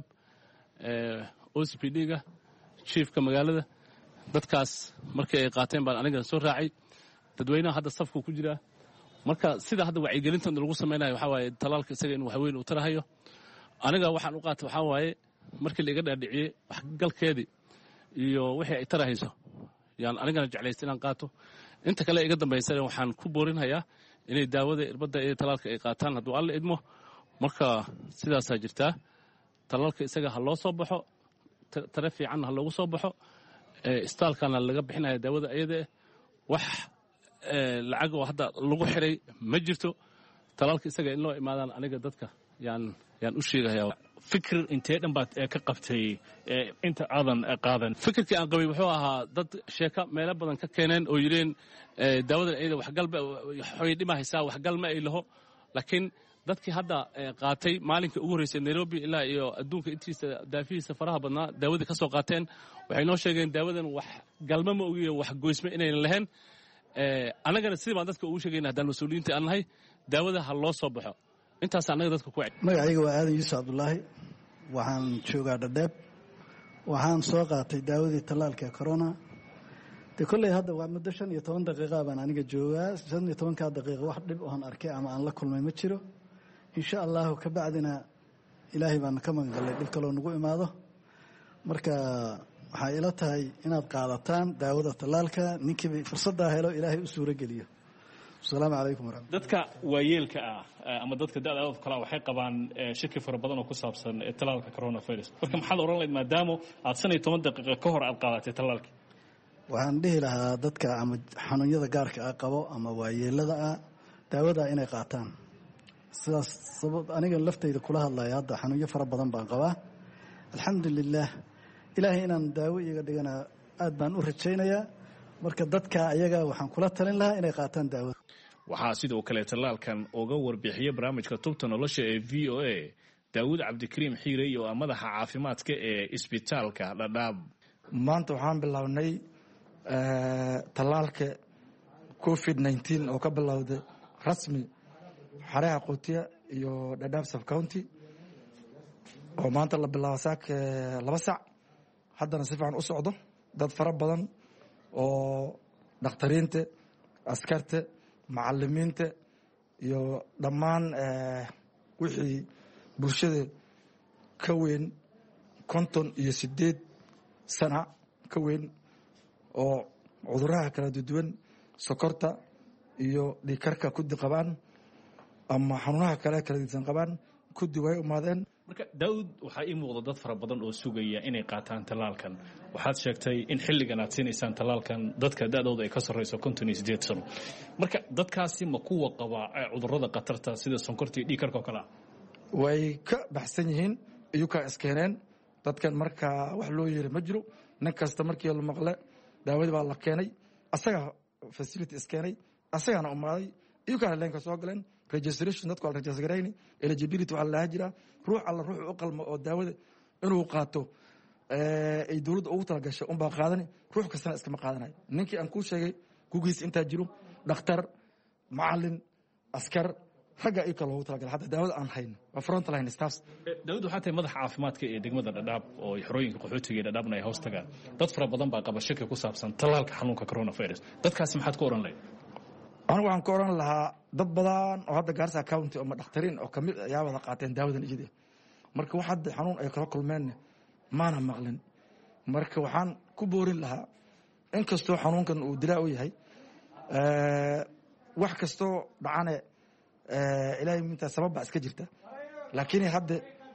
Speaker 8: O C P D-ga, chiefka magaalada. dadkaas markii ay qaateen baan aniga soo raacay. dadweynaha hadda safku ku jiraa. marka sida hadda wacyigelinta lagu samaynayo waxaa waaye tallaalka isaga in waxweyn uu tarahayo. aniga waxaan u qaatay waxaa waaye markii la iga dhaadhiciyey waxgalkeedii iyo wixii ay tarahayso yaan anigana jeclaystay inaan qaato. inta kale iga dambaysana waxaan ku boorinhayaa inay daawada irbadda iyo tallaalka ay qaataan hadduu alla idmo. marka sidaasaa jirtaa. tallaalka isaga ha loo soo baxo, tare fiicanna ha loogu soo baxo. istaalkana laga bixinaya daawada iyada wax lacag oo hadda lagu xiray ma jirto. tallaalka isaga in loo imaadaan aniga dadka yaan yaan u sheegayaa.
Speaker 5: fikir intee dhan baad ka qabtay inta aadan qaadan?
Speaker 8: fikirkii aan qabay wuxuu ahaa dad sheeka meelo badan ka keeneen oo yireen daawadan ayada waxgalba xoy dhima haysaa, waxgalma ay laho. laakiin dadkii hadda qaatay maalinka ugu horreysay Nairobi ilaa iyo adduunka intiisa daafihiisa faraha badnaa daawadii ka soo qaateen waxay noo sheegeen daawadan wax galma ma ogiyo wax goysma inaynan lahayn. annagana sidii baan dadka ugu sheegayna haddaan mas-uuliyiinta aan nahay daawada ha loo soo baxo. intaas annaga dadka ku
Speaker 9: magacayga waa aadan yuusuf cabdulaahi. waxaan joogaa dhadheeb. waxaan soo qaatay daawadii tallaalka corona. de kolley hadda waa muddo shan iyo toban daqiiqa baan aniga joogaa. shan iyo tobankaa daqiiqa wax dhib oon arkay ama aan la kulmay ma jiro. insha allahu ka bacdina ilaahay baan ka magangalay dhib kaloo nagu imaado. marka waxay ila tahay inaad qaadataan daawada tallaalka ninkiiba fursaddaa helo ilaahay u suuro geliyo. asalaamu calaykum waraxmat.
Speaker 5: dadka waayeelka ah ama dadka da'da oo kale waxay qabaan shaki fara badan oo ku saabsan tallaalka coronavirus. marka maxaad oran lahayd maadaama aad shan iyo toban daqiiqo ka hor aad qaadatay tallaalka?
Speaker 9: waxaan dhihi lahaa dadka ama xanuunyada gaarka ah qabo ama waayeelada ah daawada inay qaataan. sidaas sabab aniga laftayda kula hadlaya hadda xanuunyo fara badan baan qabaa. alxamdulilaah ilaahay inaan daawo iga dhigana aad baan u rajaynayaa. marka dadka ayaga waxaan kula talin lahaa inay qaataan daawada.
Speaker 5: waxaa sidoo kale tallaalkan uga warbixiyay barnaamijka tubta nolosha ee v o a daawud cabdikariim xiirey oo ah madaxa caafimaadka ee isbitaalka Dhadhaab.
Speaker 10: maanta waxaan bilownay tallaalka covid nineteen oo ka bilowday rasmi xareha qotiya iyo Dhadhaab sub county oo maanta la bilaabo saak laba sac haddana si fiican u socdo dad fara badan oo dhakhtariinta askarta macallimiinta iyo dhammaan wixii bulshada ka weyn konton iyo sideed sana ka weyn oo cuduraha kala duwan sokorta iyo dhiigkarka ku qabaan ama xanuunaha kale kala duwan qabaan ku way umaadeen.
Speaker 5: marka daawud waxaa ii muuqda dad fara badan oo sugaya inay qaataan tallaalkan. waxaad sheegtay in xilligan aad siinaysaan tallaalkan dadka da'dooda ay ka sarreyso konton iyo sideed sano. marka dadkaasi ma kuwa qaba cudurrada khatarta sida sonkorta iyo dhiigkarka oo kale ah?
Speaker 10: way ka baxsan yihiin iyuka iskeeneen dadkan marka wax loo yeeray ma jiro. nin kasta markii la maqle daawadii baa la keenay asaga facility iskeenay asagana umaaday iyuka leenka soo galeen registration dadku waa registrayni eligibility waxa la jira ruux alla ruux u qalmo oo daawada inuu qaato ay dawladda ugu tala gashay un baa qaadan ruux kastana iskama qaadanayo. ninkii aan ku sheegay kugiis inta jiro dhakhtar macallin askar ragga ay kala ugu tala galay hadda daawada aan hayn waa front line staffs.
Speaker 5: daawud waxaa tahay madaxa caafimaadka ee degmada Dhadhaab oo xorooyinka qaxootiga ee Dhadhaabna ay hoos tagaan. dad fara badan baa qaba shaki ku saabsan tallaalka xanuunka coronavirus. dadkaasi maxaad ku oran lahayd?
Speaker 10: anigu waxaan ku oran lahaa dad badan oo hadda Garissa County oo dhakhtariin oo kamid ayaa wada qaateen daawadan ijida. marka waxa hadda xanuun ay kala kulmeen maana maqlin. marka waxaan ku boorin lahaa in kastoo xanuunkan uu dilaa u yahay wax kastoo dhacane ilaahay minta sabab baa iska jirta laakiin hadda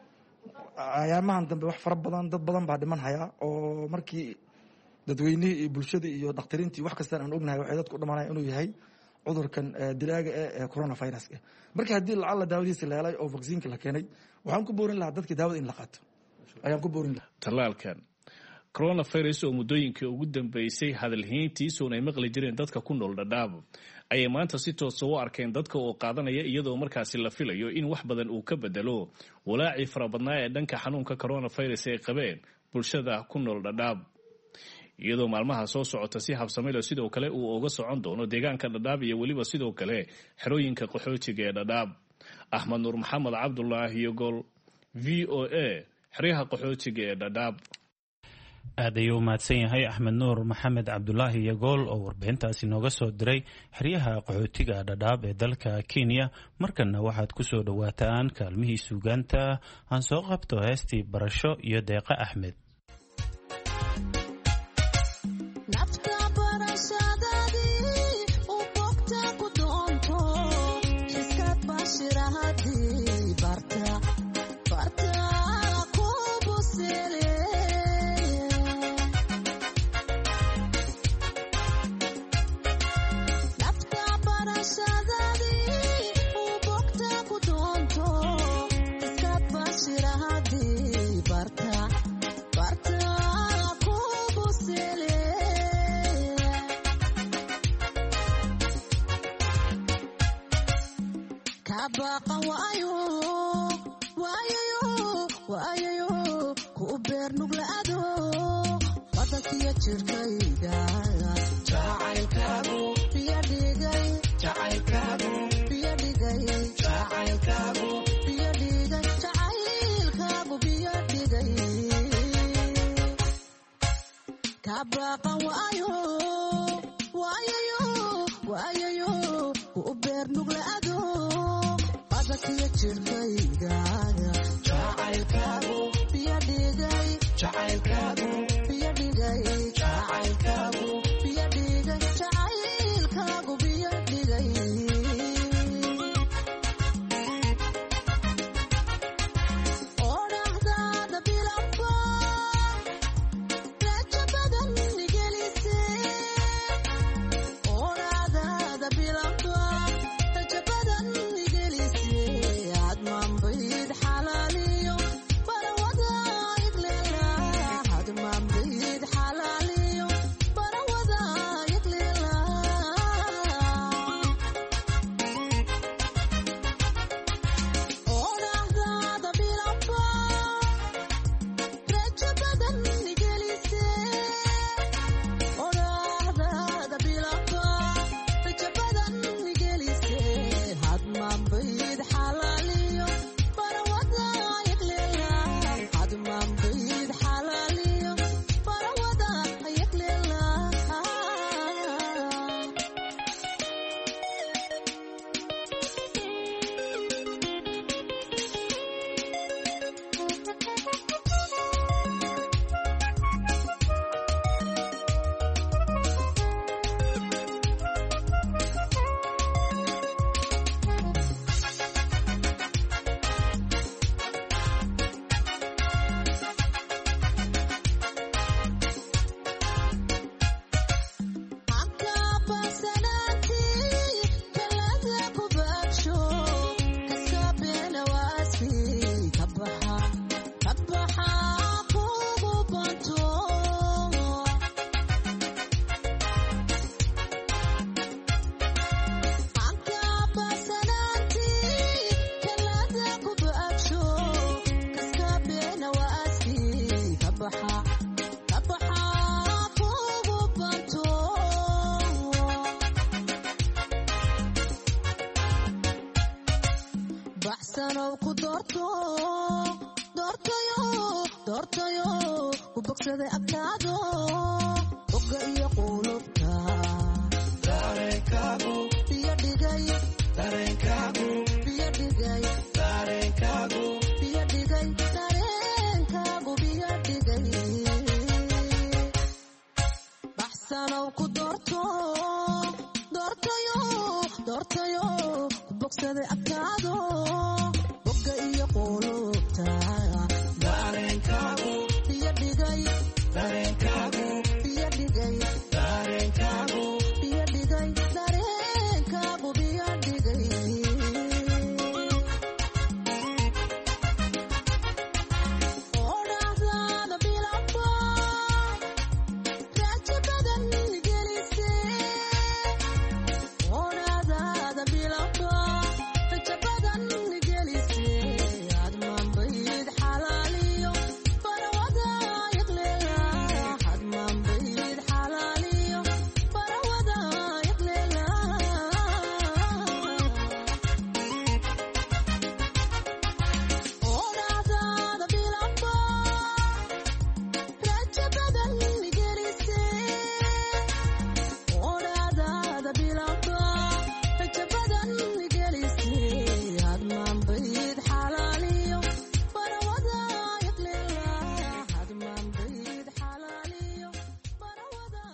Speaker 10: ayaamahan dambe wax fara badan dad badan baa dhiman haya oo markii dadweynihii iyo bulshada iyo dhakhtariintii wax kasta aan ognahay waxay dadku dhamanaya inuu yahay cudurkan dilaaga ee coronavirus. marka haddii lacala daawadiisa la helay oo vaccine la keenay waxaan ku boorin lahaa dadka daawada in la qaato ayaan ku boorin lahaa.
Speaker 5: tallaalkan coronavirus oo muddooyinkii ugu dambeysay hadalhayntiisuun ay maqli jireen dadka ku nool Dhadhaab ayay maanta si toosa u arkeen dadka oo qaadanaya iyadoo markaasi la filayo in wax badan uu ka bedelo walaacii fara badnaa ee dhanka xanuunka coronavirus ay qabeen bulshada ku nool Dhadhaab. iyadoo maalmaha soo socota si habsamay leh sidoo kale uu uga socon doono deegaanka Dhadhaab iyo weliba sidoo kale xerooyinka qaxootiga ee Dhadhaab. Axmed Nuur Maxamed Cabdullaahi Yogol V O A xeryaha qaxootiga ee Dhadhaab.
Speaker 4: aad ayuu mahadsan yahay Axmed Nuur Maxamed Cabdullaahi Yogol oo warbixintaasi nooga soo diray xeryaha qaxootiga Dhadhaab ee dalka Kenya. markana waxaad ku soo dhawaataan kaalmihii suugaanta aan soo qabto heestii barasho iyo deeqa Axmed.
Speaker 11: Badan baxsanow ku doorto doortayo doortayo ku bogsaday abtaado oga iyo qulubta dareenkaagu biyo dhigay dareenkaagu biyo dhigay dareenkaagu biyo dhigay dareenkaagu biyo dhigay baxsanow ku doorto doortayo doortayo ku bogsaday abtaado oga iyo qulubta dareenkaagu biyo dhigay dareenkaagu biyo dhigay dareenkaagu biyo dhigay dareenkaagu biyo dhigay odhaahdaada bilaba raajo badan gelise odhaahdaada bilaba rajo badan gelise aad maanbayd xalaaliyo barawada yaqleela aad maanbayd xalaaliyo barawada yaqleela odhaahdaada bilaba rajo badan gelise odhaahdaada bilaba rajo badan gelise aad maanbayd xalaaliyo barawada yaqleela aad maanbayd xalaaliyo barawada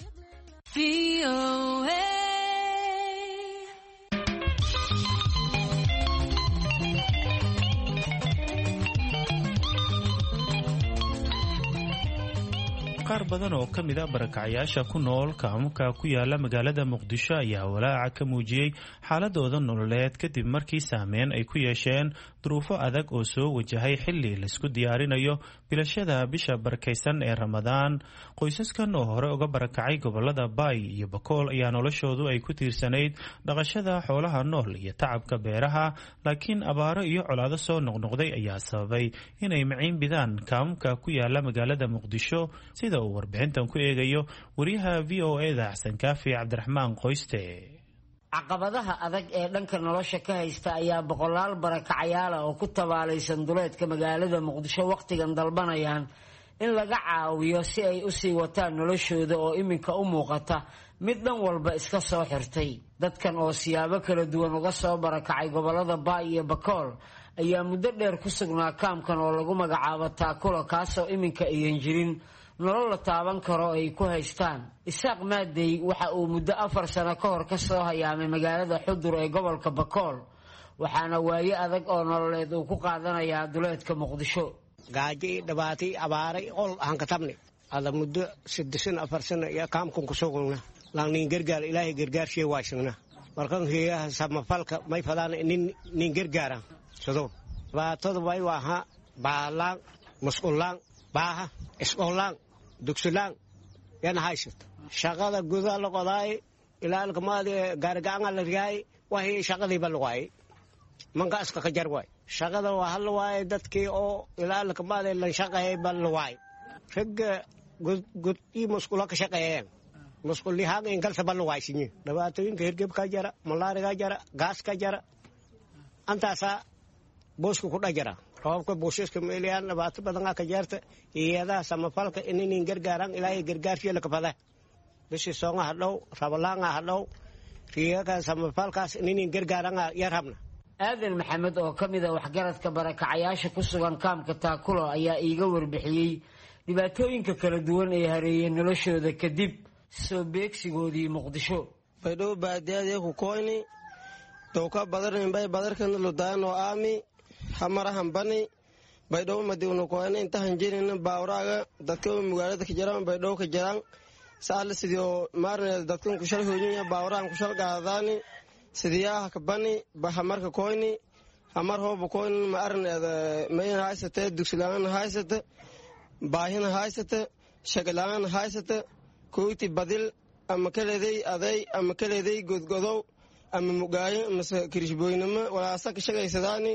Speaker 4: qaar badan oo ka mid a barakacayaasha ku nool kaamuka ku yaala magaalada muqdisho ayaa walaaca ka muujiyey xaaladooda nololeed kadib markii saameyn ay ku yeesheen duruufo adag oo soo wajahay xilli laisku diyaarinayo bilashada bisha barakaysan ee ramadaan. qoysaskan oo hore uga barakacay gobolada baay iyo bakool ayaa noloshoodu ay ku tiirsanayd dhaqashada xoolaha nool iyo tacabka beeraha, laakiin abaaro iyo colaado soo noqnoqday ayaa sababay inay maciin bidaan kaamuka ku yaala magaalada muqdisho, sida uu warbixintan ku eegayo wariyaha v o e da xasan kaafi cabdiraxmaan qoyste.
Speaker 12: caqabadaha adag ee dhanka nolosha ka haysta ayaa boqolaal barakacayaal ah oo ku tabaalaysan duleedka magaalada muqdisho wakhtigan dalbanayaan in laga caawiyo si ay u sii wataan noloshooda oo iminka u muuqata mid dhan walba iska soo xirtay. dadkan oo siyaabo kala duwan uga soo barakacay gobolada baay iyo bakool ayaa muddo dheer ku sugnaa kaamkan oo lagu magacaabo taakula, kaasoo iminka ayan jirin nolol la taaban karo ay ku haystaan. isaaq maadey waxa uu muddo afar sano ka hor ka soo hayaamay magaalada xudur ee gobolka bakool, waxaana waaye adag oo nololeed uu ku qaadanayaa duleedka muqdisho.
Speaker 13: gaaji dhibaatii abaaray qol aan ka tabnay ada muddo saddesan afar sano iyo kaamkan ku sugna laangnin gargaar ilaahay gargaarshii waashigna markan heeyaha samafalka may fadaan nin nin gargaara sado dhibaatada way waaha baalaan mas'uulaan baaha isqoolaan dugsilaan yana haysato shaqada gudaha la qodaay ilaalka maadi gaargacan la riyaay waxay shaqadii bal waay manka aska ka jar waay shaqada waa hal waay dadkii oo ilaalka maadi la shaqay bal waay rag gud ii musqula ka shaqeeyeen musquli haan in kal sabal waay sinni dhabaatooyinka hirgeb ka jara malaariga jara gaas ka jara antaasa boosku ku dhajara roobka buushiska meelayaan dhibaato badan ka jeerta iyada samafalka inay gargaaraan ilaahay gargaarkiisa la kafada bishii soonga hadhow rabalaanga hadhow riyaga samafalkaas inay gargaaraan yarhabna.
Speaker 12: aadan maxamed oo ka mid ah waxgaradka barakacayaasha ku sugan kaamka taakulo ayaa iiga warbixiyey dhibaatooyinka kala duwan ee hareeyay noloshooda kadib soo beegsigoodii muqdisho.
Speaker 14: baydhabo baadiyadii ku koyni dowka badarnin bay badarkan ludaan oo aami hamarahan bani baydhabo madiwna koyni intahan jirin baawraaga dadka magaalada ka jiraan baydhabo ka jiraan saala sidii maarne dadkan ku shal hooyinaya baawraan ku shal qaadani sidiyaha ka bani bahamarka koyni hamar hoob koyni ma arneeda mayna haysate dugsilaan haysate baahina haysate shaqalaan haysate koyti badil ama kaleeday aday ama kaleeday godgodow ama mugaayo ama kirishbooynimo walaasa ka shaqaysadaani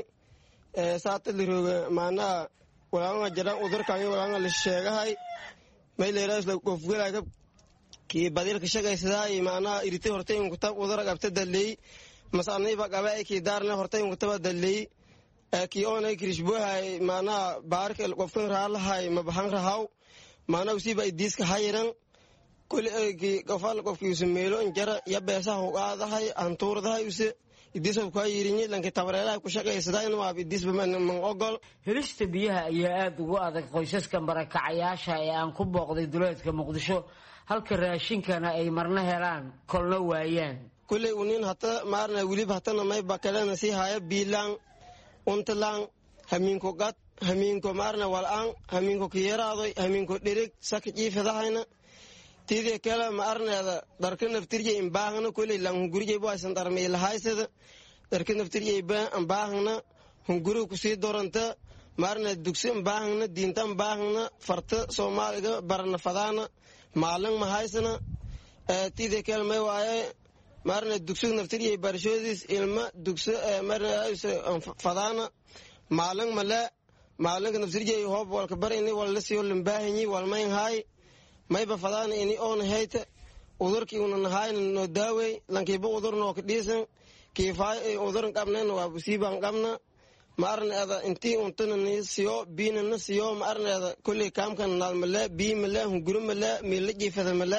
Speaker 14: ee saata lirooga maanaa walaanga jiraan udurkan walaanga la sheegahay may leeyahay la qofgalaa kii badil ka shaqaysaday maanaa iriti hortay in ku tab udar qabta dalay masanayba qabaay kii daarna hortay untaba dalay kii oonay krishbohay maana baarka qofkan raalahay mabahan rahaw maana usiba idiska hayran kul kii qofal qofkii sameelo injara ya beesaha u qaadahay antuurdahay use idis ku yirinay lanka tabareelaha ku shaqeysadayn waa idis man ogol
Speaker 12: helista biyaha ayaa aad ugu adag qoysaska barakacayaasha ee aan ku booqday duleedka Muqdisho halka raashinkana ay marna helaan kolna waayaan
Speaker 14: kulay unin hata maarna wiliba hatana may bakalana si haya biilan untalan haminko gat haminko maarna walaan haminko kiyaraado haminko dhirig sak jiifadahayna tidii kala maarneeda darka naftirje in baahna kulay lan gurije boo aysan darmay lahaysada darka naftirje baan baahna hunguru ku sii doranta maarna dugsi baahna diintan baahna farta Soomaaliga barna fadaana maalin ma haysana tidii kala may waaye maarna dugsi naftirje barshoodis ilma dugsi maarna fadaana maalin mala maalin naftirje hoob walka barini wala sii limbaahini walmayn hay mayba fadaan ini oon hayta udurkii una nahayn no daaway lankiiba udurno ka dhiisan kiifay udurn qabneen waa busiiban qabna maarneeda intii untana ni siyo biinana siyo maarneeda kulli kaamkan nalmala biimala hungurumala milaji fadamala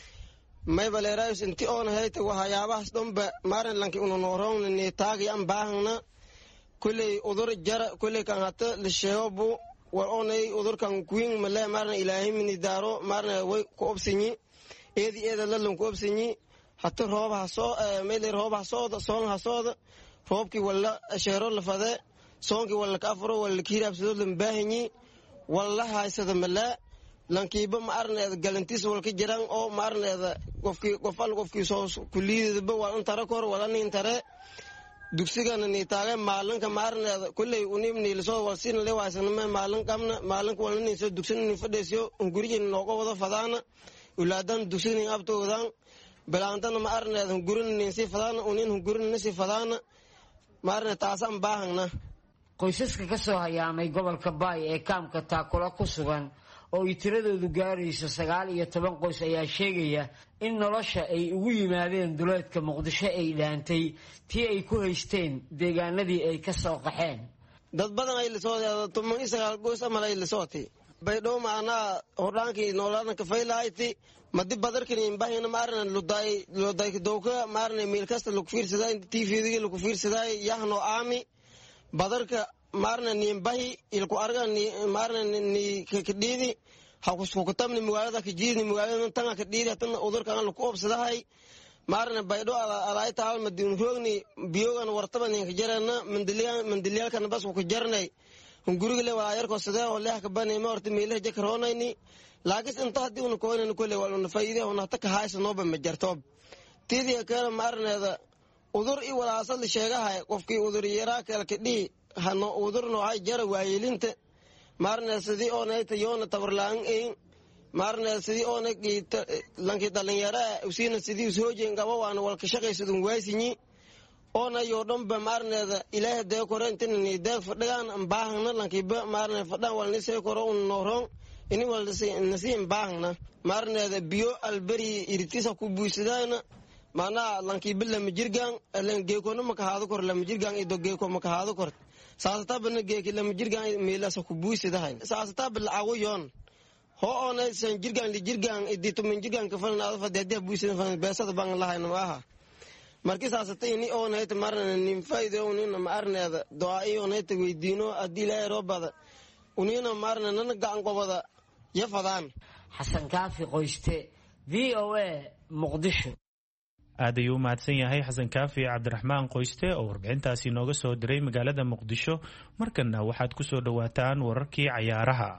Speaker 14: mayba leerays intii oon hayta waxyaabahaas dhanba maaran lankii una nooroon ni taagi aan baahna kulli udur jara kulli kan hata lisheebu waonay udurkan queen mala marna ilaahay min daaro marna way ku obsinyi eedi eeda la lan ku obsinyi hatta roobaha soo meel roobaha soo soon ha soo roobki wala sheero la fade soonki wala ka afro wala kiirab soo lan baahanyi wallahi haysada mala lankiiba marna galantiis walka jiraan oo marna qofki qofal qofki soo kuliidaba waa intara kor wala nin tare dugsigana ni taaga maalinka maarneeda kulay unimni soo walsin leewaysan ma maalin qabna maalinka walni soo dugsin ni fadhiyo guriga nooga wada fadaana ulaadan dugsin abtoodan balaantan maarneeda gurin ni si fadaana unin gurin ni si fadaana maarne taasan baahna
Speaker 12: qoysaska ka soo hayaamay gobolka Baay ee kaamka taakula ku sugan oo ay tiradoodu gaarayso sagaal iyo toban qoys ayaa sheegaya in nolosha ay ugu yimaadeen duleedka Muqdisho ay dhaantay tii ay ku haysteen deegaanadii ay ka soo qaxeen
Speaker 14: dad badan ay la soo tuman sagaal qoys ama ay la sootay baydhow maana horaankii noolaadna ka faylaaytay madi badarkani in baahina maarna luday luday dowka maarna meel kasta lagu fiirsaday T V-diga lagu fiirsaday yahno aami badarka maarna ni bahi ilku argan ni maarna ni kadidi ha ku soo katamni magaalada ka jiidni magaalada tan ka dhidi tan udurkan la ku obsadahay maarna baydho alaay taal madin roogni biyogan wartaban ka jarana mandiliyan mandiliyalkan bas ku jarnay guriga le waa yarko sidee oo leex ka banay ma horta meelaha jakroonayni laakiin inta hadii uu kooynan kulli wala faa'iido oo nata ka haysano ba ma jarto tidii kale maarneeda udur i walaasad sheegahay qofkii udur yaraa kale ka dhii hano udurno ay jara waayelinta maarna sidii oo neeyta yoona tabarlaan ee maarna sidii oo neeyta lanki dhalinyara usiina sidii soo jeen gabo waan walka shaqaysadun waasini ona yo dhanba maarneeda ilaahay de korantin ni de fadhigan baahna lanki ba maarna fadhan walni sey koro un nooron ini walsi nasiin baahna maarneeda biyo albari irtisa ku buusidayna maana lanki bil la majirgan lan geekono maka haado kor la majirgan ido geeko maka haado kor saasata bana geeki la majirgan meelasa ku buusidahay saasata bil awoyon ho ona san jirgan li jirgan idito min jirgan ka falnaado fadade buusidan fan beesada bang lahayna waaha markii saasata ini ona ay marna nin faa'iido unina maarneeda doai ona ay weydiino adii la roobada unina marna nan gacan qobada yafadaan
Speaker 12: xasan kaafi qoyste V O A Muqdisho
Speaker 4: aad ayuu u mahadsan yahay xasan kaafi cabdiraxmaan qoyste oo warbixintaasi nooga soo diray magaalada Muqdisho markana waxaad ku soo dhawaataan wararkii cayaaraha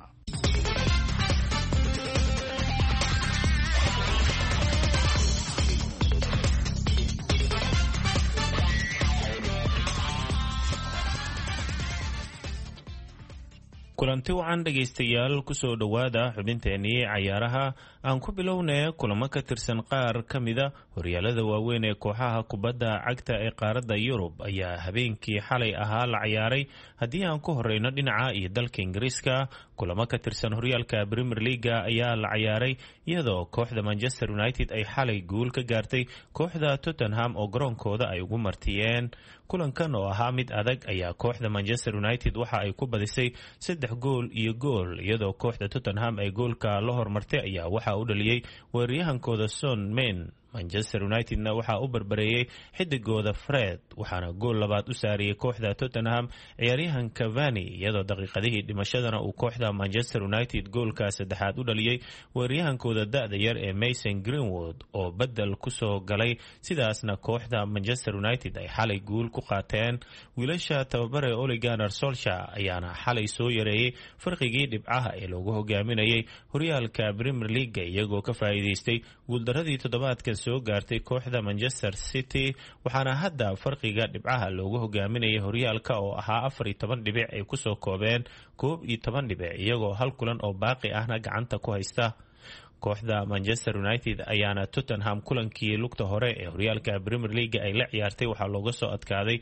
Speaker 4: kulanti wacan dhegaystayaal kusoo dhowaada xubinteenii cayaaraha aan ku bilownay kulamo ka tirsan qaar ka mida horyaalada waaweyn ee kooxaha kubadda cagta ee qaaradda Yurub ayaa habeenkii xalay ahaa la ciyaaray. haddii aan ku horeyno dhinaca iyo dalka Ingiriiska, kulamo ka tirsan horyaalka Premier League ayaa la ciyaaray iyadoo kooxda Manchester United ay xalay guul ka gaartay kooxda Tottenham oo garoonkooda ay ugu martiyeen. kulankan oo ahaa mid adag ayaa kooxda Manchester United waxa ay ku badisay saddex gool iyo gool, iyadoo kooxda Tottenham ay goolka la hormartay ayaa waxa u dhaliyay weeraryahankooda Son Men. Manchester United-na waxaa u barbareeyay xidigooda Fred, waxaana gool labaad u saariyay kooxda Tottenham ciyaaryahan Cavani, iyadoo daqiiqadihii dhimashadana uu kooxda Manchester United goolka saddexaad u dhaliyay weeraryahankooda da'da yar ee Mason Greenwood oo bedel ku soo galay. sidaasna kooxda Manchester United ay xalay guul ku qaateen. wiilasha tababare Ole Gunnar Solskjaer ayaana xalay soo yareeyay farqigii dhibcaha ee loogu hogaaminayay horyaalka Premier League, iyagoo ka faa'iideystay guuldaradii toddobaadkan soo gaartay kooxda Manchester City, waxaana hadda farqiga dhibcaha loogu hogaaminayay horyaalka oo ahaa afar iyo toban dhibic ay kusoo koobeen koob iyo toban dhibic, iyagoo hal kulan oo baaqi ahna gacanta ku haysta. kooxda Manchester United ayaana Tottenham kulankii lugta hore ee horyaalka Premier League ay la ciyaartay waxaa looga soo adkaaday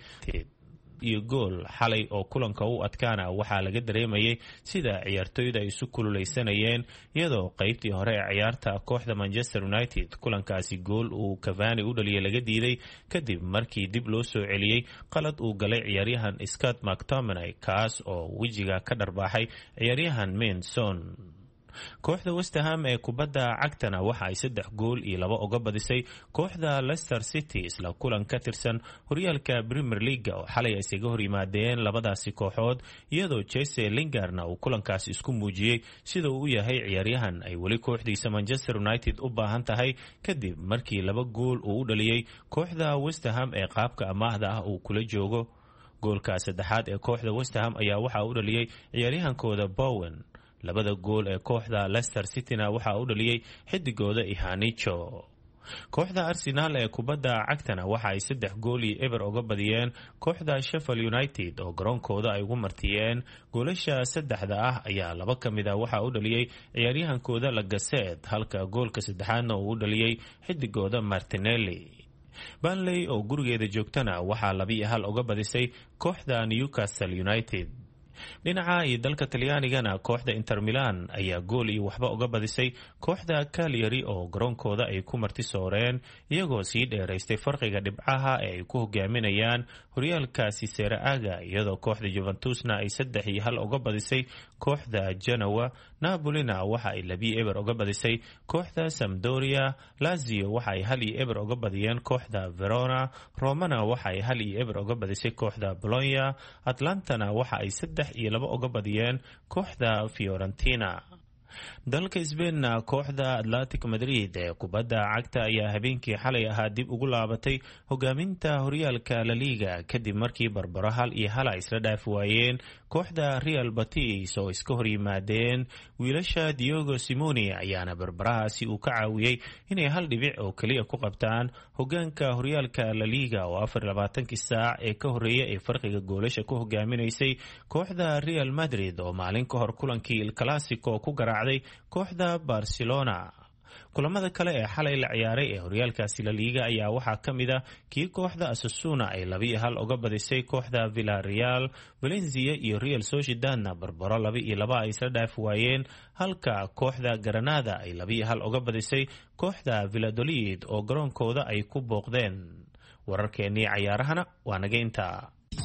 Speaker 4: iyo gool. xalay oo kulanka u adkaana waxaa laga dareemayay sida ciyaartoyda ay isu kululeysanayeen, iyadoo qaybtii hore ee ciyaarta kooxda Manchester United kulankaasi gool uu Cavani u dhaliyay laga diiday kadib markii dib loo soo celiyey qalad uu galay ciyaaryahan Scott McTominay, kaas oo wejiga ka dharbaaxay ciyaaryahan Mason. kooxda West Ham ee kubadda cagtana waxa ay saddex gool iyo laba uga badisay kooxda Leicester City isla kulan ka tirsan horyaalka Premier League oo xalay ay isaga hor yimaadeen labadaasi kooxood, iyadoo Jesse Lingardna uu kulankaasi isku muujiyey sida uu u yahay ciyaaryahan ay weli kooxdiisa Manchester United u baahan tahay kadib markii laba gool uu u dhaliyay kooxda West Ham ee qaabka amaahda ah uu kula joogo. goolka saddexaad ee kooxda West Ham ayaa waxa uu dhaliyay ciyaaryahankooda Bowen. labada gool ee kooxda Leicester City-na waxaa u dhaliyay xidigooda Ihanicho. kooxda Arsenal ee kubadda cagtana waxa ay saddex gool iyo eber uga badiyeen kooxda Sheffield United oo garoonkooda ay ugu martiyeen. goolasha saddexda ah ayaa laba ka mid ah waxa u dhaliyay ciyaaryahankooda Lacazette, halka goolka saddexaadna uu u dhaliyay xidigooda Martinelli. Burnley oo gurigeeda joogtana waxaa laba iyo hal uga badisay kooxda Newcastle United. dhinaca iyo dalka Talyaanigana kooxda Inter Milan ayaa gool iyo waxba uga badisay kooxda Cagliari oo garoonkooda ay ku marti sooreen, iyagoo sii dheeraystay farqiga dhibcaha ee ay ku hogaaminayaan horyaalkaasi Serie A, iyadoo kooxda Juventusna ay saddex iyo hal uga badisay kooxda Genoa. Napolina waxa ay laba iyo eber uga badisay kooxda Sampdoria. Lazio waxa ay hal iyo eber uga badiyeen kooxda Verona. Romana waxa ay hal iyo eber uga badisay kooxda Bologna. Atlantana waxa ay saddex iyo laba uga badiyeen kooxda Fiorentina. dalka Spain-na kooxda Athletic Madrid ee kubadda cagta ayaa habeenkii xalay ahaa dib ugu laabatay hogaaminta horyaalka La Liga kadib markii barbaro hal iyo hal ay isla dhaafi waayeen kooxda Real Betis oo iska hor yimaadeen. wiilasha Diego Simeone ayaana barbarahaasi uu ka caawiyey inay hal dhibic oo kaliya ku qabtaan hogaanka horyaalka La Liga oo afar iyo labaatankii saac ee ka horeeyay ay farqiga goolasha ku hogaaminaysay kooxda Real Madrid oo maalin ka hor kulankii El Clasico ku garaacday kooxda Barcelona. kulamada kale ee xalay la ciyaaray ee horyaalkaasi La Liga ayaa waxaa ka mid ah kii kooxda Osasuna ay laba iyo hal uga badisay kooxda Villarreal. Valencia iyo Real Sociedadna barbaro laba iyo laba ay isla dhaafi waayeen, halka kooxda Granada ay laba iyo hal uga badisay kooxda Valladolid oo garoonkooda ay ku booqdeen. wararkeennii cayaarahana waa naga intaa.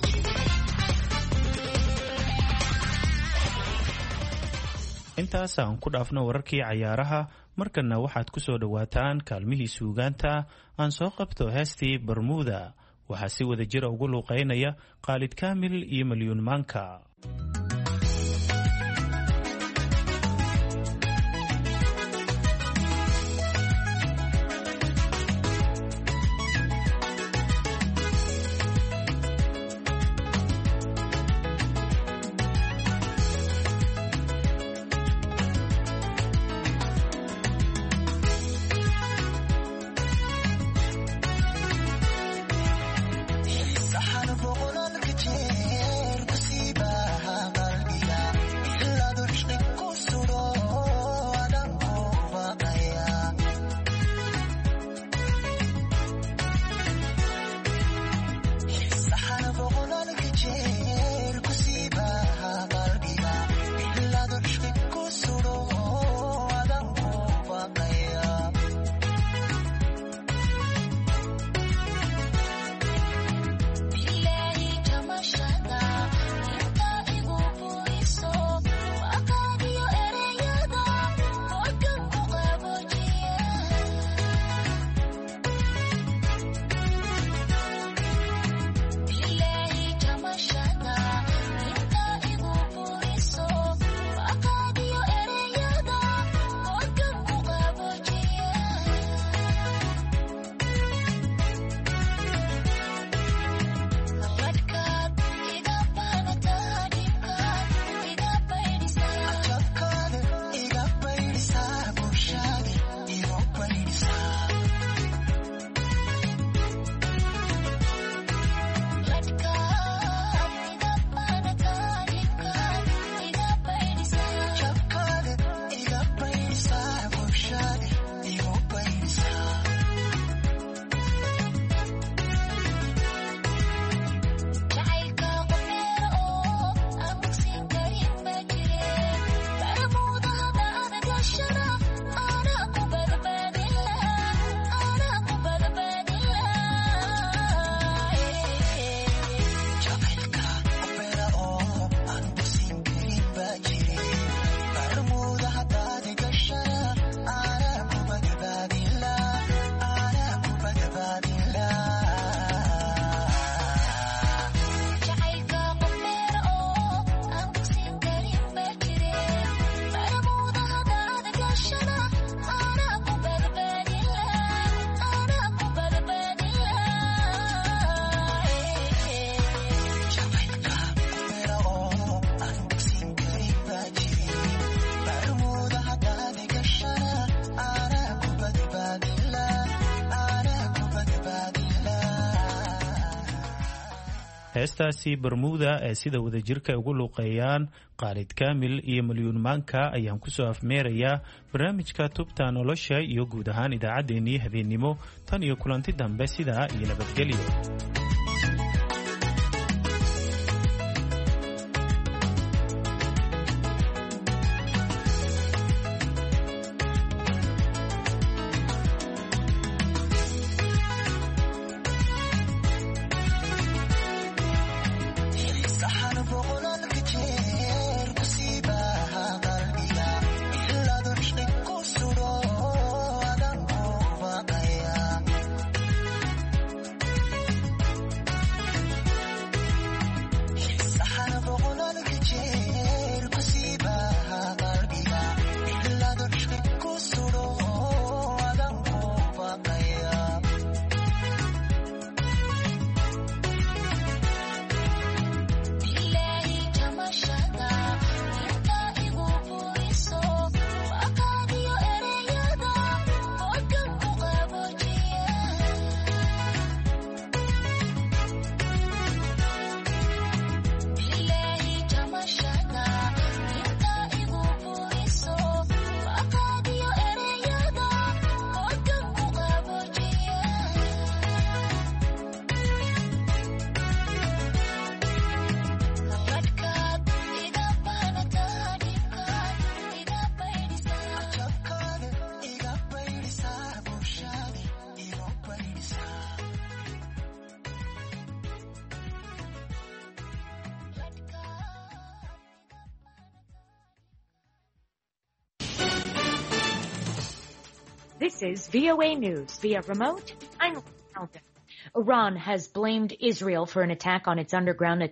Speaker 4: intaas aan ku dhaafno wararkii cayaaraha, markana waxaad ku soo dhowaataan kaalmihii suugaanta. aan soo qabto heestii Bermuda, waxaa si wada jira ugu luuqeynaya Khalid Kaamil iyo Malyuun Maanka.
Speaker 15: Saxan boqolalka jeer ku siiba
Speaker 4: heestaasi bermuda ee sida wadajirka ugu luuqeeyaan khaalid kaamil iyo malyuun maanka ayaan kusoo afmeerayaa barnaamijka tubta nolosha iyo guud ahaan idaacaddeenii habeennimo tan iyo kulanti dambe sidaa iyo nabadgelyo.
Speaker 15: This is V O A News via remote. I'm Alden. Iran has blamed Israel for an attack on its underground